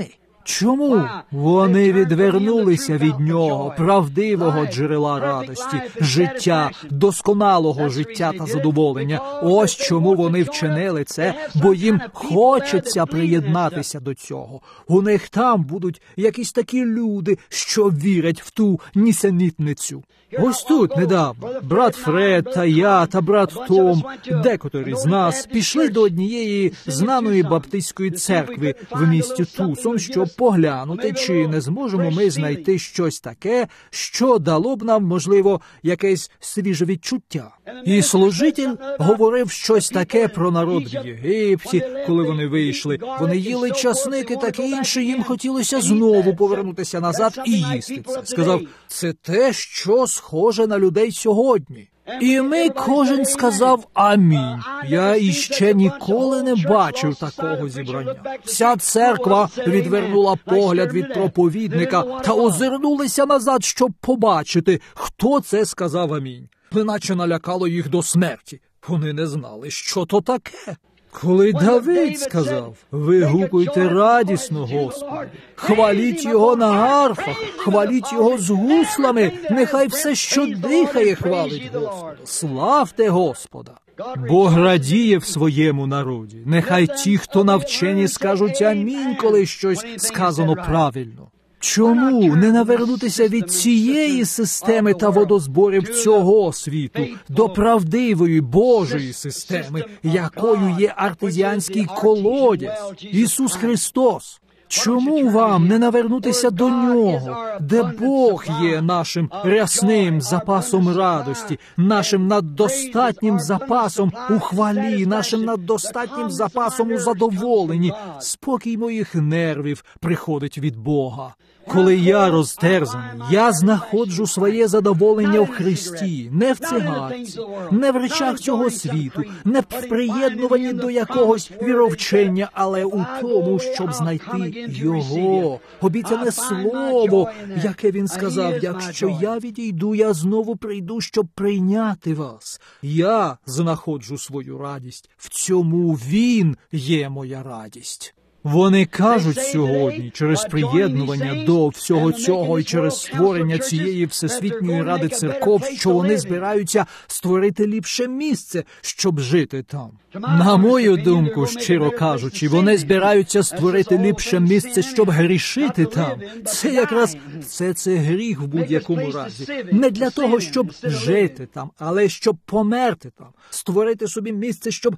S1: Чому? Вони відвернулися від нього, правдивого джерела радості, життя, досконалого життя та задоволення. Ось чому вони вчинили це, бо їм хочеться приєднатися до цього. У них там будуть якісь такі люди, що вірять в ту нісенітницю. Ось тут недавно брат Фред та я та брат Том, декоторі з нас, пішли до однієї знаної баптистської церкви в місті Тусон, щоб поглянути, чи не зможемо ми знайти щось таке, що дало б нам, можливо, якесь свіже відчуття. І служитель говорив щось таке про народ в Єгипті, коли вони вийшли. Вони їли часник і таке інше, їм хотілося знову повернутися назад і їсти це. Сказав, це те, що схоже на людей сьогодні. І ми кожен сказав «Амінь». Я іще ніколи не бачив такого зібрання. Вся церква відвернула погляд від проповідника та озирнулися назад, щоб побачити, хто це сказав «Амінь». Неначе налякало їх до смерті. Вони не знали, що то таке. Коли Давид сказав, вигукуйте радісно Господу, хваліть Його на гарфах, хваліть Його з гуслами, нехай все, що дихає, хвалить Господа. Славте Господа! Бог радіє в своєму народі. Нехай ті, хто навчені, скажуть амінь, коли щось сказано правильно. Чому не навернутися від цієї системи та водозборів цього світу до правдивої Божої системи, якою є артезіанський колодязь, Ісус Христос? Чому вам не навернутися до Нього, де Бог є нашим рясним запасом радості, нашим наддостатнім запасом у хвалі, нашим наддостатнім запасом у задоволенні? Спокій моїх нервів приходить від Бога. Коли я розтерзаний, я знаходжу своє задоволення в Христі, не в цигарці, не в речах цього світу, не в приєднуванні до якогось віровчення, але у тому, щоб знайти Його, обіцяне слово, яке Він сказав, якщо я відійду, я знову прийду, щоб прийняти вас. Я знаходжу свою радість, в цьому Він є моя радість. Вони кажуть сьогодні, через приєднування до всього цього і через створення цієї Всесвітньої Ради церков, що вони збираються створити ліпше місце, щоб жити там. На мою думку, щиро кажучи, вони збираються створити ліпше місце, щоб грішити там. Це якраз це гріх в будь-якому разі. Не для того, щоб жити там, але щоб померти там. Створити собі місце, щоб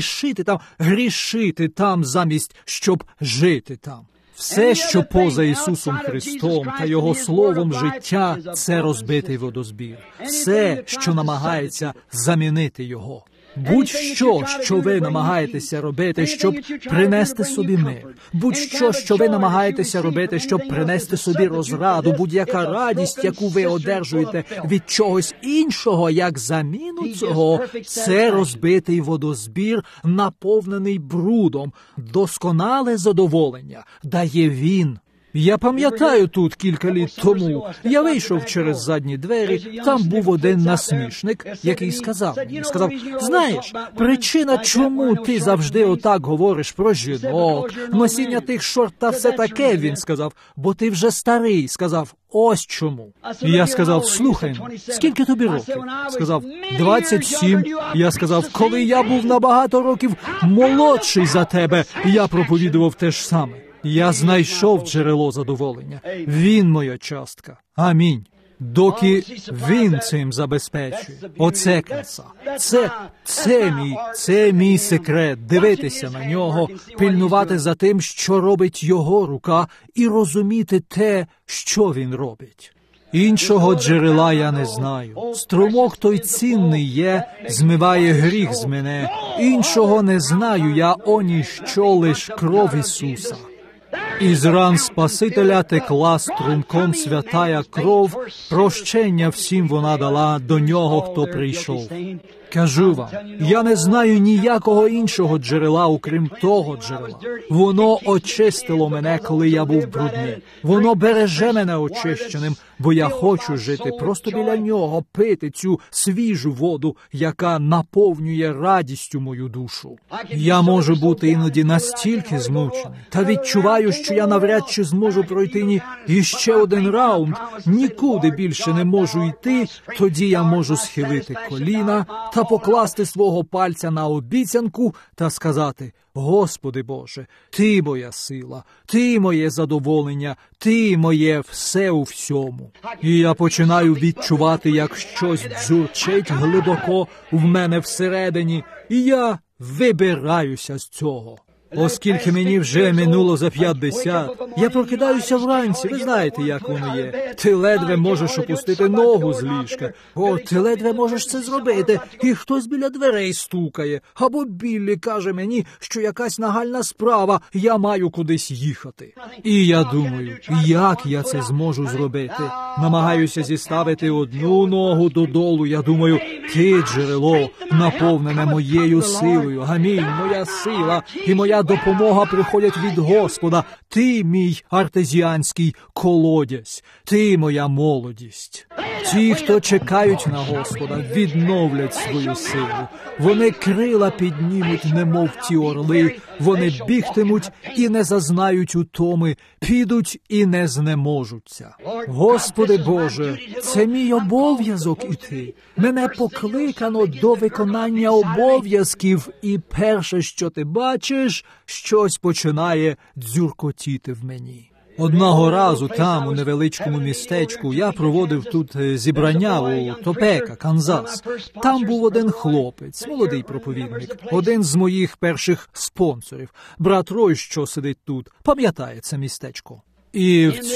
S1: грішити там замість, щоб жити там. Все, що поза Ісусом Христом та Його Словом життя, це розбитий водозбір. Все, що намагається замінити Його. Будь-що, що ви намагаєтеся робити, щоб принести собі мир. Будь-що, що ви намагаєтеся робити, щоб принести собі розраду, будь-яка радість, яку ви одержуєте від чогось іншого, як заміну цього, це розбитий водозбір, наповнений брудом. Досконале задоволення дає Він. Я пам'ятаю тут кілька літ тому, я вийшов через задні двері, там був один насмішник, який сказав, знаєш, причина, чому ти завжди отак говориш про жінок, носіння тих шорт та все таке, він сказав, бо ти вже старий, сказав, ось чому. І я сказав, слухай, скільки тобі років? Сказав, 27. Я сказав, коли я був на багато років молодший за тебе, я проповідував те ж саме. Я знайшов джерело задоволення. Він моя частка. Амінь. Доки Він цим забезпечує. Оце краса. Це мій секрет. Дивитися на нього, пильнувати за тим, що робить його рука, і розуміти те, що він робить. Іншого джерела я не знаю. Струмок той цінний є, змиває гріх з мене. Іншого не знаю я, о ніщо, лиш кров Ісуса. Із ран Спасителя текла струмком святая кров, прощення всім вона дала до нього, хто прийшов. Кажу вам, я не знаю ніякого іншого джерела, окрім того джерела. Воно очистило мене, коли я був брудний. Воно береже мене очищеним, бо я хочу жити просто біля нього, пити цю свіжу воду, яка наповнює радістю мою душу. Я можу бути іноді настільки змучений, та відчуваю, що я навряд чи зможу пройти іще один раунд, нікуди більше не можу йти, тоді я можу схилити коліна та покласти свого пальця на обіцянку та сказати: «Господи Боже, Ти моя сила, Ти моє задоволення, Ти моє все у всьому». І я починаю відчувати, як щось дзюрчить глибоко в мене всередині, і я вибираюся з цього. Оскільки мені вже минуло за 50, я прокидаюся вранці, ви знаєте, як воно є. Ти ледве можеш опустити ногу з ліжка. О, ти ледве можеш це зробити, і хтось біля дверей стукає. Або Біллі каже мені, що якась нагальна справа, я маю кудись їхати. І я думаю, як я це зможу зробити? Намагаюся зіставити одну ногу додолу, я думаю, ти джерело, наповнене моєю силою. Амінь, моя сила і моя допомога приходять від Господа. Ти мій артезіанський колодязь. Ти моя молодість. Ті, хто чекають на Господа, відновлять свою силу. Вони крила піднімуть, немов ті орли. Вони бігтимуть і не зазнають утоми, підуть і не знеможуться. Господи Боже, це мій обов'язок іти. Мене покликано до виконання обов'язків, і перше, що ти бачиш, щось починає дзюркотіти в мені. Одного разу там, у невеличкому містечку, я проводив тут зібрання у Топека, Канзас. Там був один хлопець, молодий проповідник, один з моїх перших спонсорів. Брат Рой, що сидить тут, пам'ятає це містечко. І в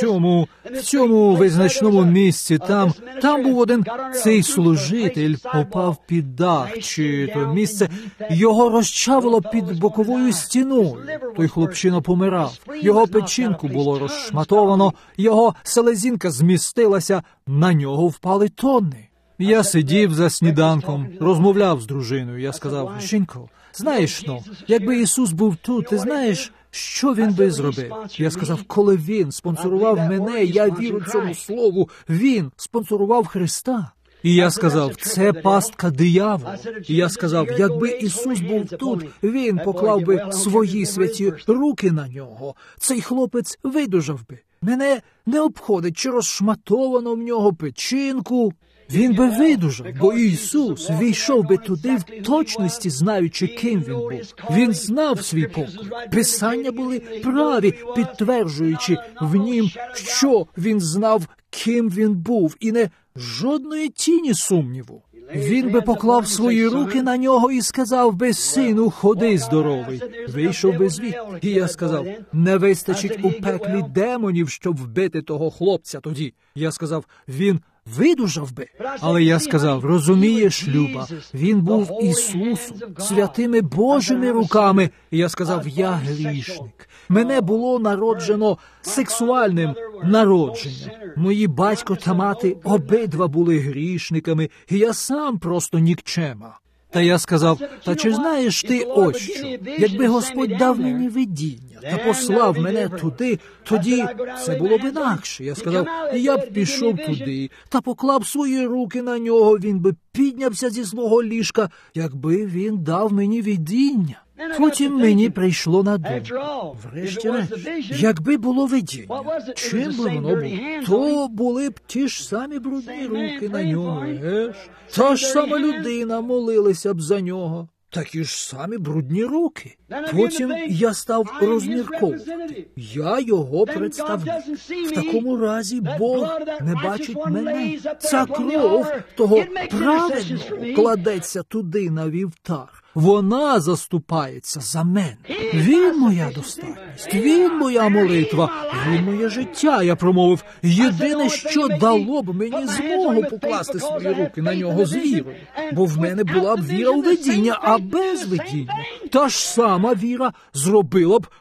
S1: цьому визначному місці там був один цей служитель, попав під дах, чи то місце, його розчавило під боковою стіною. Той хлопчина помирав, його печінку було розшматовано, його селезінка змістилася, на нього впали тонни. Я сидів за сніданком, розмовляв з дружиною, я сказав: «Жінко, знаєш, якби Ісус був тут, ти знаєш, що Він би зробив?» Я сказав: «Коли Він спонсорував мене, я вірю цьому слову, Він спонсорував Христа». І я сказав: «Це пастка диявола». І я сказав: «Якби Ісус був тут, Він поклав би свої святі руки на нього, цей хлопець видужав би. Мене не обходить, чи розшматовано в нього печінку». Він би видужав, бо Ісус війшов би туди в точності, знаючи, ким Він був. Він знав свій поклик. Писання були праві, підтверджуючи в нім, що Він знав, ким Він був, і не жодної тіні сумніву. Він би поклав свої руки на нього і сказав би: «Сину, ходи здоровий». Вийшов би звідти. І я сказав: «Не вистачить у пеклі демонів, щоб вбити того хлопця тоді». Я сказав: «Він видужав би». Але я сказав: «Розумієш, Люба, він був Ісусом, святими Божими руками». І я сказав: «Я грішник. Мене було народжено сексуальним народженням. Мої батько та мати обидва були грішниками, і я сам просто нікчема». Та я сказав: «Та чи знаєш ти ось що? Якби Господь дав мені видіння та послав мене туди, тоді це було б інакше». Я сказав: «Я б пішов туди та поклав свої руки на нього, він би піднявся зі свого ліжка, якби він дав мені видіння». Потім мені прийшло на думку: врешті-решт, якби було видіння, чим би воно було? То були б ті ж самі брудні руки на ньому, геш? Та ж сама людина молилася б за нього. Такі ж самі брудні руки. Потім я став розмірковувати. Я його представник. В такому разі Бог не бачить мене. Ця кров того праведного кладеться туди на вівтар. Вона заступається за мене. Він моя достатність, він моя молитва, він моє життя. Я промовив: єдине, що дало б мені змогу покласти свої руки на нього з вірою, бо в мене була б віра у видіння, а без видіння та ж сама віра зробила б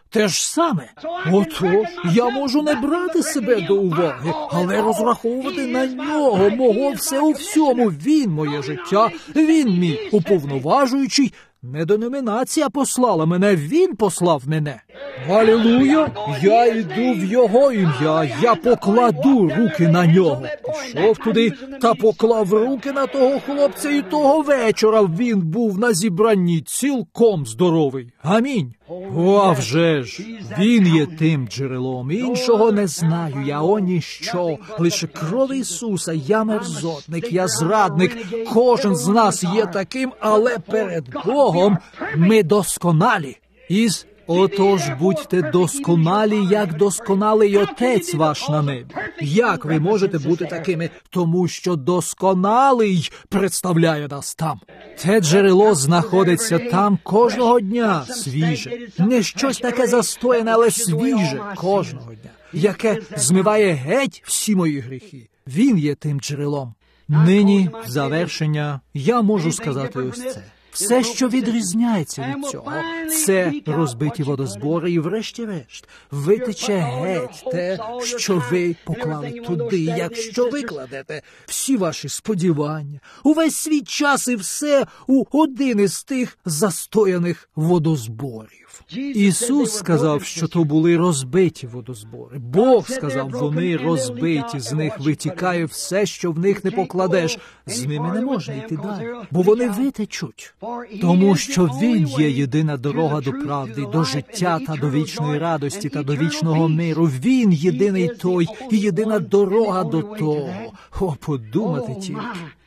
S1: те ж саме. Отож, я можу не брати себе до уваги, але розраховувати на нього, мого все у всьому. Він моє життя, він мій уповноважуючий. Не деномінація послала мене, він послав мене. Алілуя! Я йду в його ім'я, я покладу руки на нього. Пішов туди та поклав руки на того хлопця, і того вечора він був на зібранні цілком здоровий. Амінь. О, а вже ж, він є тим джерелом, іншого не знаю я, о ніщо, лише кров Ісуса, я мерзотник, я зрадник, кожен з нас є таким, але перед Богом ми досконалі. Отож, будьте досконалі, як досконалий Отець ваш на небі. Як ви можете бути такими? Тому що досконалий представляє нас там. Те джерело знаходиться там кожного дня, свіже. Не щось таке застояне, але свіже кожного дня, яке змиває геть всі мої гріхи. Він є тим джерелом. Нині, в завершення, я можу сказати ось це. Все, що відрізняється від цього, це розбиті водозбори і врешті-решт витече геть те, що ви поклали туди, якщо ви кладете всі ваші сподівання, увесь свій час і все у один із тих застояних водозборів. Ісус сказав, що то були розбиті водозбори. Бог сказав, вони розбиті, з них витікає все, що в них не покладеш. З ними не можна йти далі, бо вони витечуть. Тому що Він є єдина дорога до правди, до життя та до вічної радості та до вічного миру. Він єдиний той і єдина дорога до того. О, подумати тільки.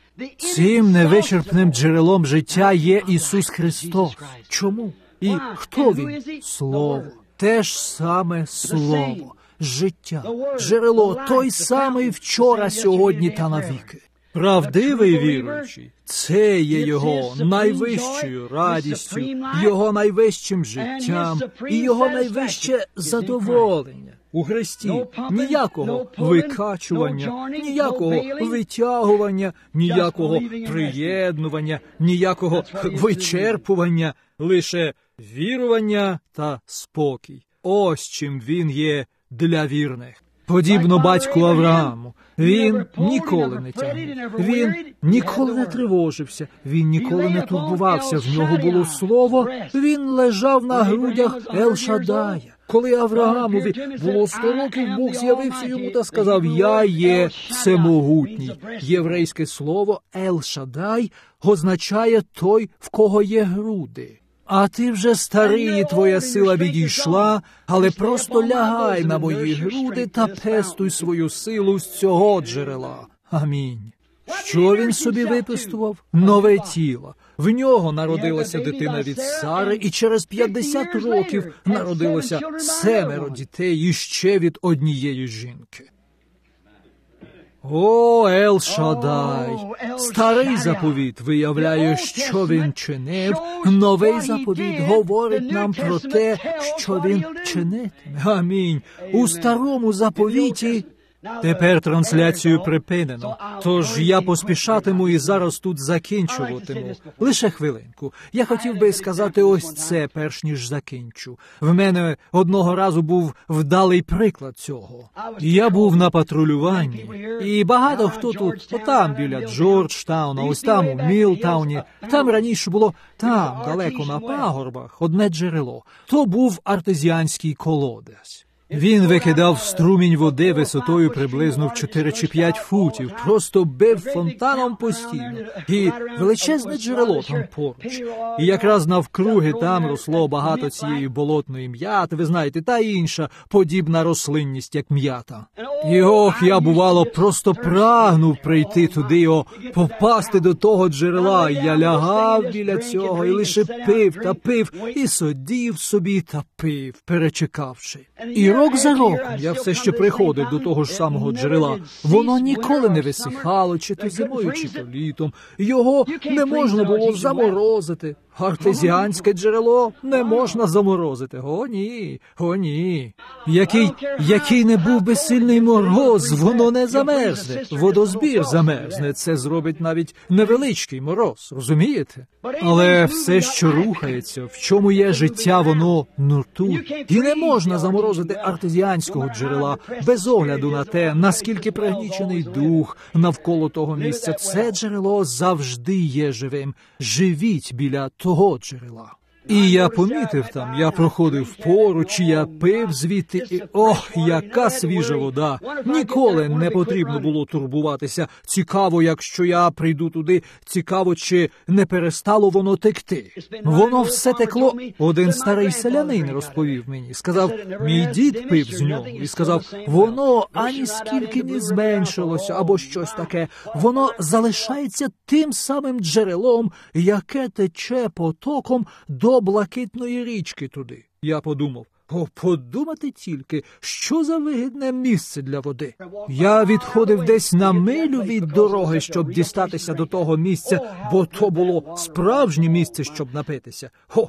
S1: Цим невичерпним джерелом життя є Ісус Христос. Чому? І хто Він? Слово. Те ж саме Слово. Життя. Джерело той самий вчора, сьогодні та навіки. Правдивий віруючий – це є його найвищою радістю, його найвищим життям і його найвище задоволення. У Христі ніякого викачування, ніякого витягування, ніякого приєднування, ніякого вичерпування, лише вірування та спокій. Ось чим він є для вірних. Подібно батьку Аврааму, він ніколи не тягнув, він ніколи не тривожився, він ніколи не турбувався, в нього було слово, він лежав на грудях Ел-Шадая. Коли Авраамові було 100 років, Бог з'явився йому та сказав: «Я є всемогутній». Єврейське слово «Ел-Шадай» означає «той, в кого є груди». А ти вже старий, і твоя сила відійшла, але просто лягай на мої груди та пестуй свою силу з цього джерела. Амінь. Що він собі випистував? Нове тіло. В нього народилася дитина від Сари, і через 50 років народилося 7 дітей іще від однієї жінки. О, Ел-Шадай! Старий заповіт виявляє, що він чинив, новий заповіт говорить нам про те, що він чинитиме. Амінь. У старому заповіті... Тепер трансляцію припинено, тож я поспішатиму і зараз тут закінчуватиму. Лише хвилинку. Я хотів би сказати ось це, перш ніж закінчу. В мене одного разу був вдалий приклад цього. Я був на патрулюванні, і багато хто тут, отам біля Джорджтауна, ось там у Мілтауні, там раніше було, там, далеко на пагорбах, одне джерело. То був артезіанський колодязь. Він викидав струмінь води висотою приблизно в 4 чи 5 футів, просто бив фонтаном постійно. І величезне джерело там поруч. І якраз навкруги там росло багато цієї болотної м'яти, ви знаєте, та інша подібна рослинність, як м'ята. І ох, я, бувало, просто прагнув прийти туди, попасти до того джерела. І я лягав біля цього і лише пив та пив, і сидів собі та пив, перечекавши. І рок за роком я все ще приходив до того ж самого джерела. Воно ніколи не висихало, чи то зимою, чи то літом. Його не можна було заморозити. Артезіанське джерело не можна заморозити. О, ні, о, ні. Який не був би сильний мороз, воно не замерзне. Водозбір замерзне. Це зробить навіть невеличкий мороз, розумієте? Але все, що рухається, в чому є життя, воно нуртує. І не можна заморозити артезіанського джерела без огляду на те, наскільки пригнічений дух навколо того місця. Це джерело завжди є живим. Живіть біля того джерела. І я помітив там, я проходив поруч, я пив звідти, і ох, яка свіжа вода. Ніколи не потрібно було турбуватися. Цікаво, якщо я прийду туди, цікаво, чи не перестало воно текти. Воно все текло. Один старий селянин розповів мені, сказав, мій дід пив з нього, і сказав, воно ані скільки не зменшилося, або щось таке. Воно залишається тим самим джерелом, яке тече потоком до Блакитної річки туди. Я подумав, подумати тільки, що за вигідне місце для води. Я відходив десь на милю від дороги, щоб дістатися до того місця, бо то було справжнє місце, щоб напитися.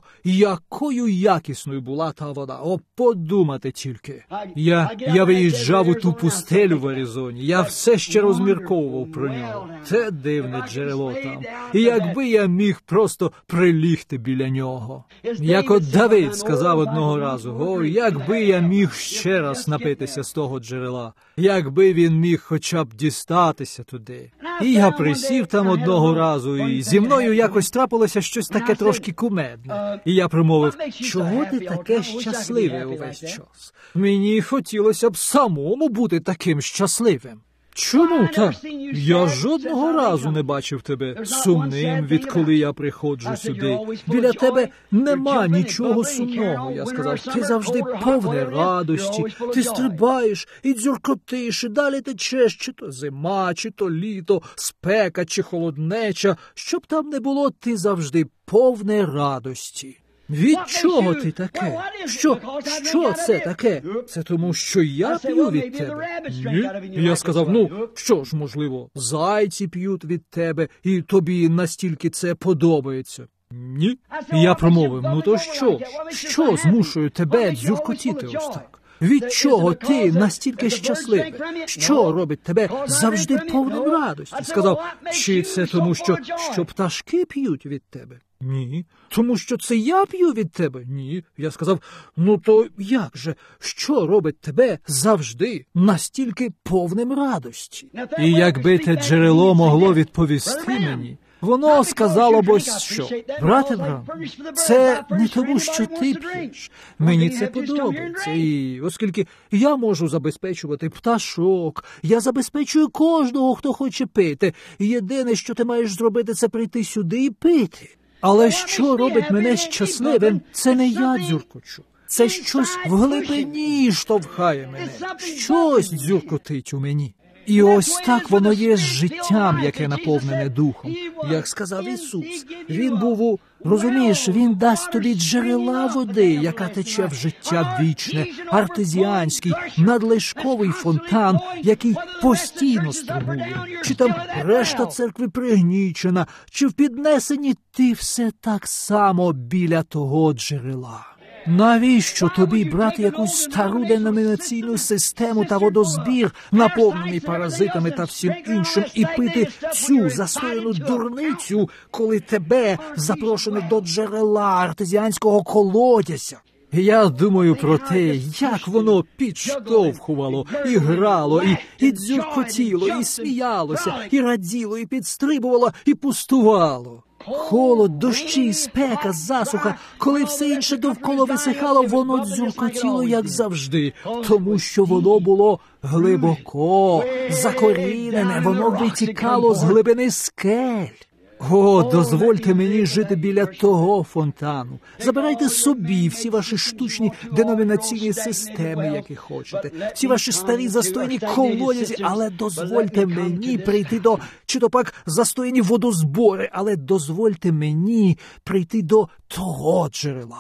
S1: Якою якісною була та вода. Подумати тільки. Я виїжджав у ту пустелю в Аризоні. Я все ще розмірковував про нього. Те дивне джерело там. І якби я міг просто прилігти біля нього. Як от Давид сказав одного разу, якби я міг ще раз напитися з того джерела, якби він міг хоча б дістатися туди. І я присів там одного разу, і зі мною якось трапилося щось таке трошки кумедне. І я промовив, чого ти таке щасливе увесь час? Мені хотілося б самому бути таким щасливим. Чому так? Я жодного разу не бачив тебе сумним, відколи я приходжу сюди. Біля тебе нема нічого сумного, я сказав. Ти завжди повний радості, ти стрибаєш і дзюркотиш, і далі течеш, чи то зима, чи то літо, спека, чи холоднеча. Щоб там не було, ти завжди повний радості. Від чого ти таке? Що це таке? Це тому, що я п'ю від тебе? Ні. Я сказав, що ж, можливо, зайці п'ють від тебе, і тобі настільки це подобається? Ні. Я промовив, то що? Що змушує тебе дзюркотіти ось так? Від чого ти настільки щасливий? Що робить тебе завжди повним радості? Сказав, чи це тому, що пташки п'ють від тебе? Ні. Тому що це я п'ю від тебе? Ні. Я сказав, то як же? Що робить тебе завжди настільки повним радості? І якби те джерело могло відповісти мені, воно сказало б ось що. Брате Брам, це не тому, що ти п'єш. Мені це подобається. І оскільки я можу забезпечувати пташок, я забезпечую кожного, хто хоче пити. Єдине, що ти маєш зробити, це прийти сюди і пити. Але що робить мене щасливим, це не я дзюркочу. Це щось в глибині штовхає мене. Щось дзюркотить у мені. І ось так воно є з життям, яке наповнене духом. Як сказав Ісус, Він був розумієш, Він дасть тобі джерела води, яка тече в життя вічне, артезіанський, надлишковий фонтан, який постійно струмує. Чи там решта церкви пригнічена, чи в піднесенні ти все так само біля того джерела. Навіщо тобі брати якусь стару деномінаційну систему та водозбір, наповнений паразитами та всім іншим, і пити цю застояну дурницю, коли тебе запрошено до джерела артезіанського колодязя? Я думаю про те, як воно підштовхувало, і грало, і дзюркотіло, і сміялося, і раділо, і підстрибувало, і пустувало. Холод, дощі, спека, засуха, коли все інше довкола висихало, воно дзюркотіло, як завжди, тому що воно було глибоко, закорінене, воно витікало з глибини скель. О, дозвольте мені жити біля того фонтану. Забирайте собі всі ваші штучні деномінаційні системи, які хочете, всі ваші старі застояні колодязі, але дозвольте мені прийти до, чи то пак застояні водозбори, але дозвольте мені прийти до того джерела.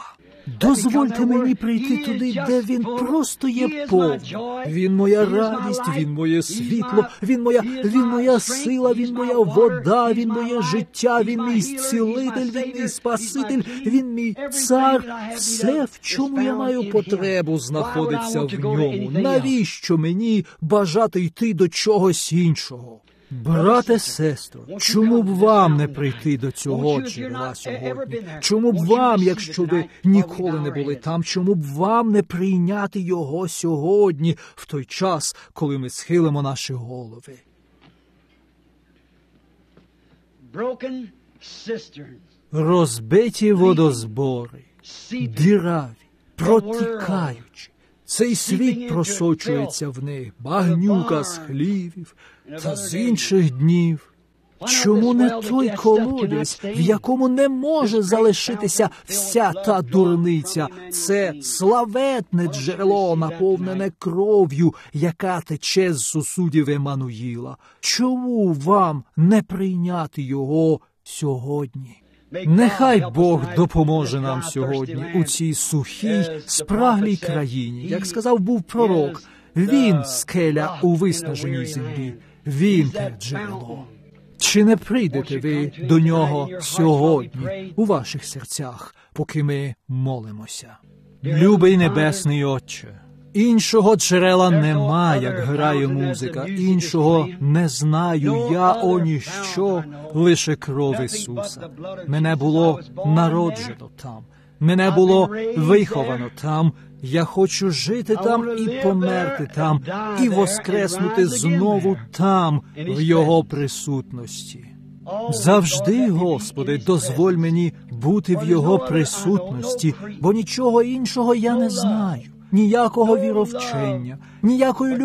S1: Дозвольте мені прийти туди, де Він просто є повним. Він моя радість, Він моє світло, Він моя сила, Він моя вода, Він моє життя, Він мій зцілитель, Він мій спаситель, Він мій цар. Все, в чому я маю потребу, знаходиться в ньому. Навіщо мені бажати йти до чогось іншого? Брате, сестро, чому б вам не прийти до цього джерела сьогодні? Чому б вам, якщо ви ніколи не були там, чому б вам не прийняти його сьогодні, в той час, коли ми схилимо наші голови? Розбиті водозбори, діраві, протікаючі. Цей світ просочується в них, багнюка з хлівів та з інших днів. Чому не той колодязь, в якому не може залишитися вся та дурниця? Це славетне джерело, наповнене кров'ю, яка тече з сосудів Еммануїла. Чому вам не прийняти його сьогодні? Нехай Бог допоможе нам сьогодні у цій сухій, спраглій країні. Як сказав був пророк, Він – скеля у виснаженій землі, Він – те джерело. Чи не прийдете ви до Нього сьогодні у ваших серцях, поки ми молимося? Любий Небесний Отче, іншого джерела нема, як грає музика, іншого не знаю я о ніщо, лише кров Ісуса. Мене було народжено там, мене було виховано там, я хочу жити там і померти там, і воскреснути знову там, в Його присутності. Завжди, Господи, дозволь мені бути в Його присутності, бо нічого іншого я не знаю. Ніякого віровчення, ніякої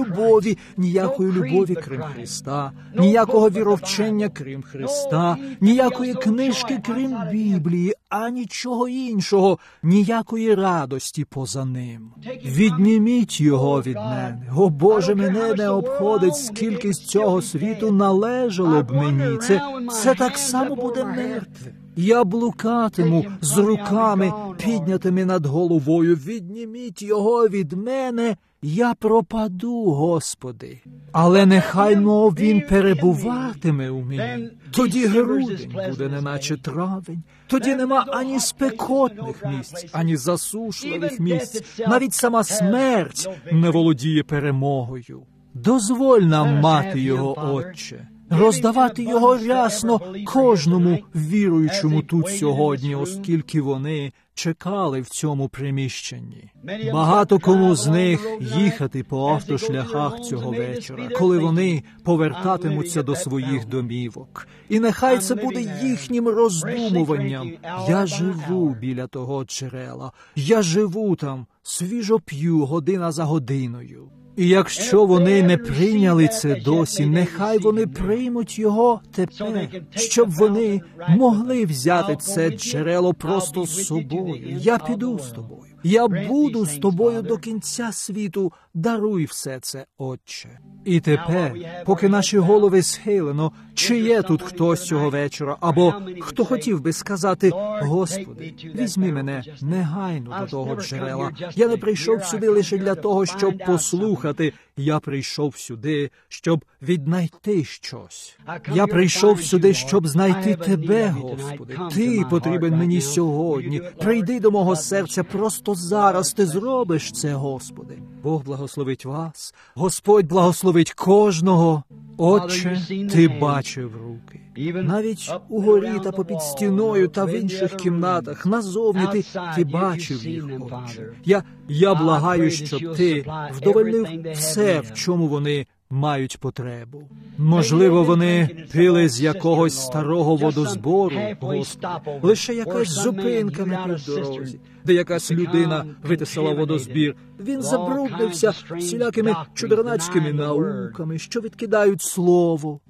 S1: любові, крім Христа, ніякого віровчення, крім Христа, ніякої книжки, крім Біблії, а нічого іншого, ніякої радості поза ним. Відніміть його від мене. О, Боже, мене не обходить, скільки з цього світу належало б мені. Це так само буде мертве. Я блукатиму з руками, піднятими над головою. Відніміть його від мене, я пропаду, Господи. Але нехайно він перебуватиме у мені. Тоді грудень буде неначе травень. Тоді нема ані спекотних місць, ані засушливих місць. Навіть сама смерть не володіє перемогою. Дозволь нам мати його, Отче. Роздавати його рясно кожному віруючому тут сьогодні, оскільки вони чекали в цьому приміщенні. Багато кому з них їхати по автошляхах цього вечора, коли вони повертатимуться до своїх домівок. І нехай це буде їхнім роздумуванням. Я живу біля того джерела, я живу там, свіжо п'ю година за годиною. І якщо вони не прийняли це досі, нехай вони приймуть його тепер, щоб вони могли взяти це джерело просто з собою. Я піду з тобою. Я буду з тобою до кінця світу. Даруй все це, Отче. І тепер, поки наші голови схилено, чи є тут хтось цього вечора, або хто хотів би сказати: Господи, візьми мене негайно до того джерела. Я не прийшов сюди лише для того, щоб послухати. Я прийшов сюди, щоб віднайти щось. Я прийшов сюди, щоб знайти Тебе, Господи. Ти потрібен мені сьогодні. Прийди до мого серця просто зараз. Ти зробиш це, Господи. Бог благословить вас. Господь благословить кожного. Отче, Ти бачив руки. Навіть угорі та попід стіною та в інших кімнатах, назовні Ти бачив їх, Отче. Я благаю, щоб Ти вдовольнив все, в чому вони мають потребу. Можливо, вони пили з якогось старого водозбору, Господи. Лише якась зупинка на півдорозі, де якась людина витисала водозбір. Він забруднився всілякими чудернацькими науками, що відкидають слово.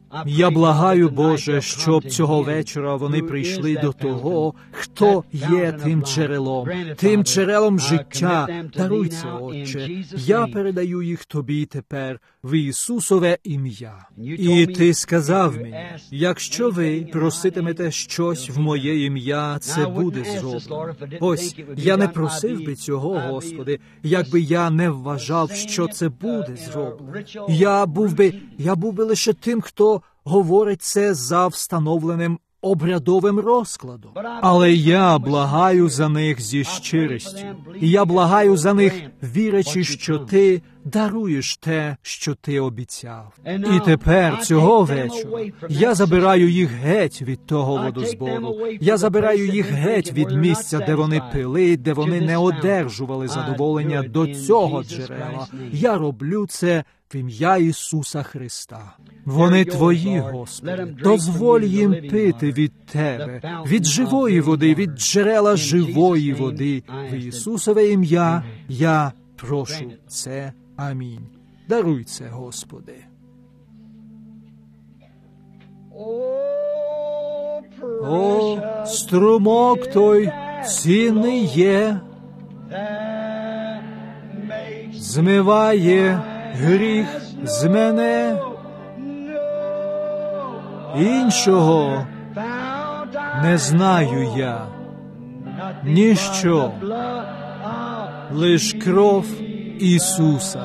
S1: Я благаю, Боже, щоб цього вечора вони прийшли до того, хто є тим джерелом життя. Даруй це, Отче. Я передаю їх Тобі тепер в Ісусове ім'я. І Ти сказав мені, якщо ви проситимете щось в моє ім'я, це буде зроблено. Ось, я не просив би цього, Господи, якби я не вважав, що це буде зроблено. Я був би лише тим, хто говорить це за встановленим обрядовим розкладом. Але я благаю за них зі щирістю. І я благаю за них, вірячи, що Ти даруєш те, що Ти обіцяв. І тепер, цього вечора, я забираю їх геть від того водозбору. Я забираю їх геть від місця, де вони пили, де вони не одержували задоволення до цього джерела. Я роблю це в ім'я Ісуса Христа. Вони Твої, Господи. Дозволь їм пити від Тебе, від живої води, від джерела живої води. В Ісусове ім'я я прошу це. Амінь. Даруй це, Господи. О, струмок той цінний є, змиває гріх з мене. Іншого не знаю я, ніщо, лиш кров Ісуса.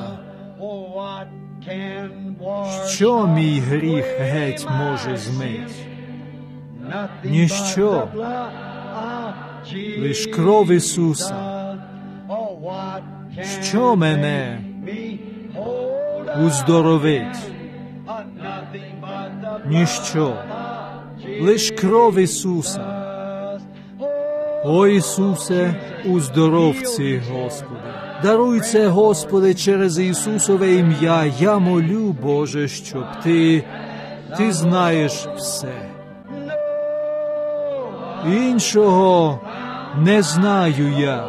S1: Що мій гріх геть може змить? Ніщо, лиш кров Ісуса. Що мене уздоровить? Ніщо, лиш кров Ісуса. О Ісусе, уздоров цих, Господи. Даруй це, Господи, через Ісусове ім'я. Я молю, Боже, щоб Ти знаєш все. Іншого не знаю я.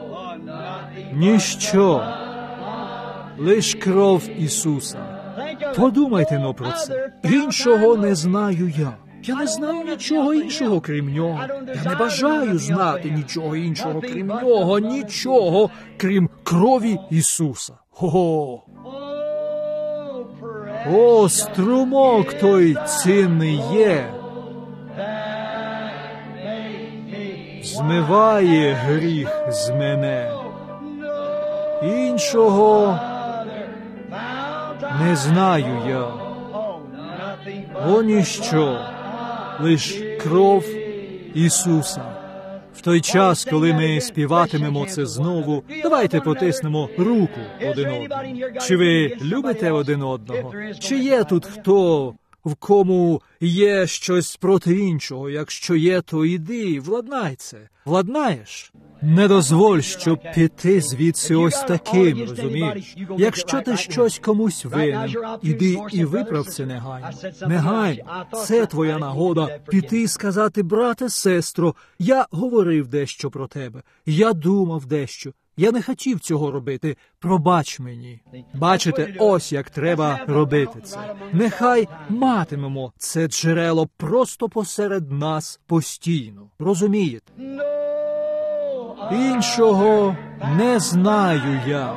S1: Ніщо, лиш кров Ісуса. Подумайте про це. Іншого не знаю я. Я не знаю нічого іншого, крім Нього. Я не бажаю знати нічого іншого, крім Нього, нічого, крім крові Ісуса. О, струмок той цінний є, змиває гріх з мене. Іншого не знаю я. О, ніщо, лиш кров Ісуса. В той час, коли ми співатимемо це знову, давайте потиснемо руку один одному. Чи ви любите один одного? Чи є тут хто, в кому є щось проти іншого? Якщо є, то іди, владнай це. Владнаєш? Не дозволь, щоб піти звідси ось таким, розумієш? Якщо ти щось комусь винен, іди і виправ це негайно. Негайно. Це твоя нагода піти і сказати: брате, сестро, я говорив дещо про тебе, я думав дещо. Я не хотів цього робити, пробач мені. Бачите, ось як треба робити це. Нехай матимемо це джерело просто посеред нас постійно. Розумієте? Іншого не знаю я.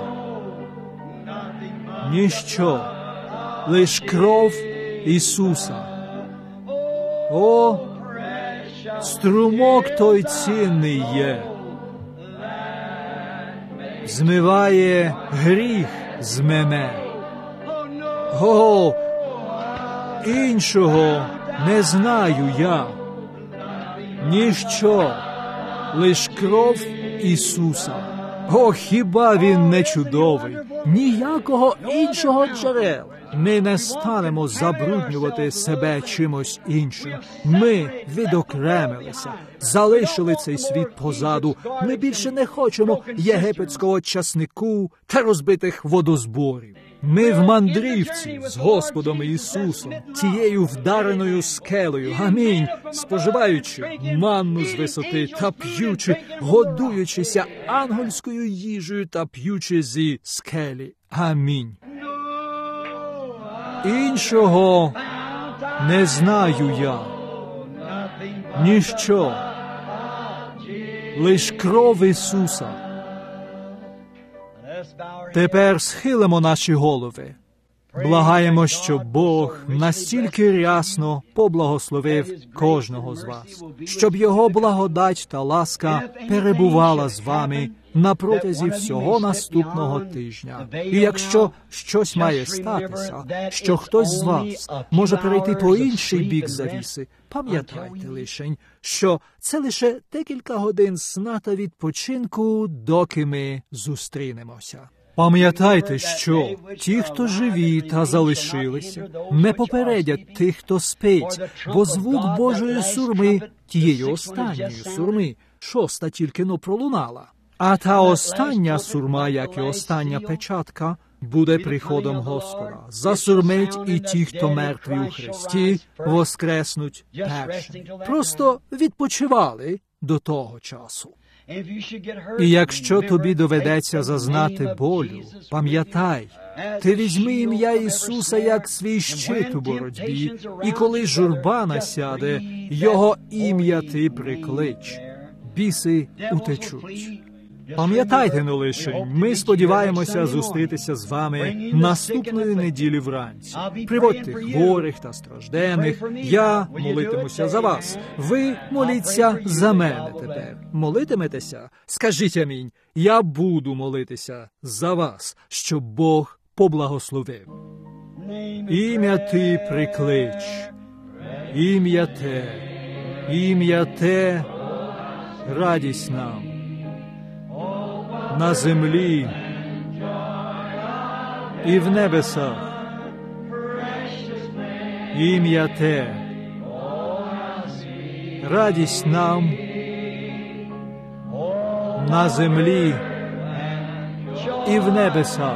S1: Ніщо, лиш кров Ісуса. О, струмок той цінний є, змиває гріх з мене. О, іншого не знаю я. Ніщо, лиш кров Ісуса. О, хіба Він не чудовий? Ніякого іншого джерела. Ми не станемо забруднювати себе чимось іншим. Ми відокремилися, залишили цей світ позаду. Ми більше не хочемо єгипетського часнику та розбитих водозборів. Ми в мандрівці з Господом Ісусом, тією вдареною скелею, амінь, споживаючи манну з висоти та п'ючи, годуючися ангельською їжею та п'ючи зі скелі. Амінь. Іншого Не знаю я ніщо, лиш кров Ісуса. Тепер схилимо наші голови. Благаємо, щоб Бог настільки рясно поблагословив кожного з вас, щоб Його благодать та ласка перебувала з вами на протязі всього наступного тижня. І якщо щось має статися, що хтось з вас може перейти по інший бік завіси, пам'ятайте лишень, що це лише декілька годин сна та відпочинку, доки ми зустрінемося. Пам'ятайте, що ті, хто живі та залишилися, не попередять тих, хто спить, бо звук Божої сурми, тієї останньої сурми, шоста тільки-но пролунала. А та остання сурма, як і остання печатка, буде приходом Господа. Засурмить і ті, хто мертві у Христі, воскреснуть першими. Просто відпочивали до того часу. І якщо тобі доведеться зазнати болю, пам'ятай, ти візьми ім'я Ісуса як свій щит у боротьбі, і коли журба насяде, Його ім'я ти приклич. Біси утечуть. Пам'ятайте, ну лише, ми сподіваємося зустрітися з вами наступної неділі вранці. Приводьте хворих та стражденних, я молитимуся за вас. Ви моліться за мене тепер. Молитиметеся? Скажіть амінь. Я буду молитися за вас, щоб Бог поблагословив. Ім'я ти приклич, ім'я те, радість нам. На землі і в небесах. Ім'я те, радість нам на землі і в небесах.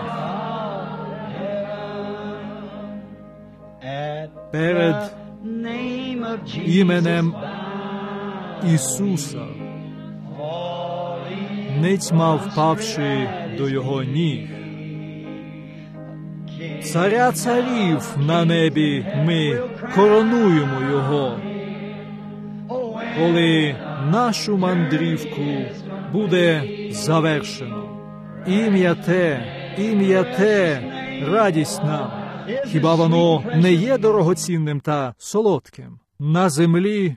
S1: Перед іменем Ісуса, ницьма впавши до Його ніг. Царя царів на небі ми коронуємо Його, коли нашу мандрівку буде завершено. Ім'я те, радість нам. Хіба воно не є дорогоцінним та солодким? На землі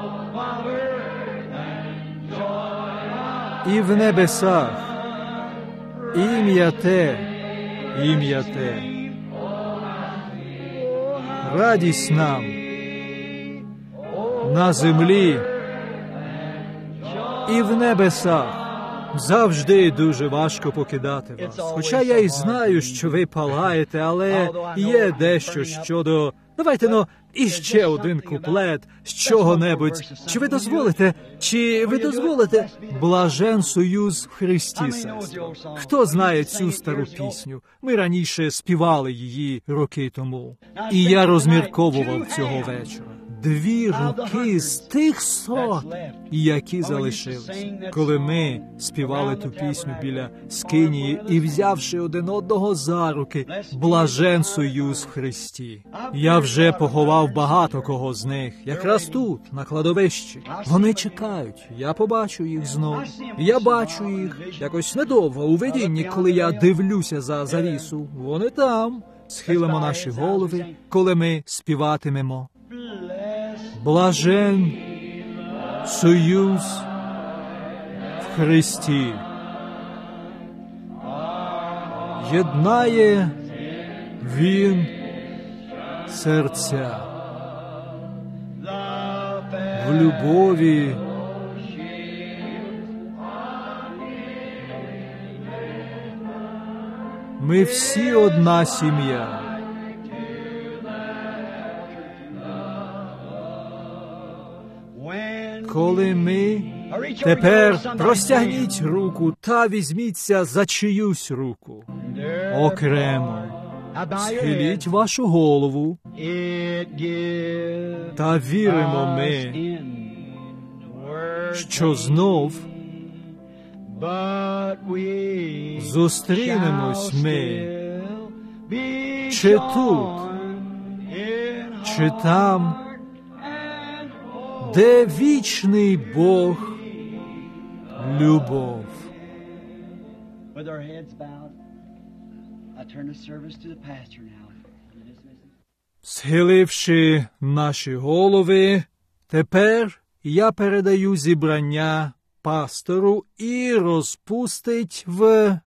S1: і в небесах. Ім'я те, радість нам на землі і в небесах. Завжди дуже важко покидати вас. Хоча я й знаю, що ви палаєте, але є дещо щодо... Давайте, іще один куплет з чого-небудь. Чи ви дозволите? Блажен союз в Христі, сестро. Хто знає цю стару пісню? Ми раніше співали її роки тому. І я розмірковував цього вечора. 2 руки з тих 100, які залишились. Коли ми співали ту пісню біля скинії і, взявши один одного за руки, блажен союз в Христі. Я вже поховав багато кого з них, якраз тут, на кладовищі. Вони чекають, я побачу їх знову. Я бачу їх якось недовго у видінні, коли я дивлюся за завісу. Вони там. Схилимо наші голови, коли ми співатимемо. Блажен союз в Христі. Єднає Він серця в любові. Ми всі одна сім'я. Коли ми... Тепер простягніть руку та візьміться за чиюсь руку. Окремо. Схиліть вашу голову. Та віримо ми, що знов зустрінемось ми, чи тут, чи там, де вічний Бог – любов.
S2: With our heads bowed, I turn the service to the pastor now.
S1: Схиливши наші голови, тепер я передаю зібрання пастору і розпустить в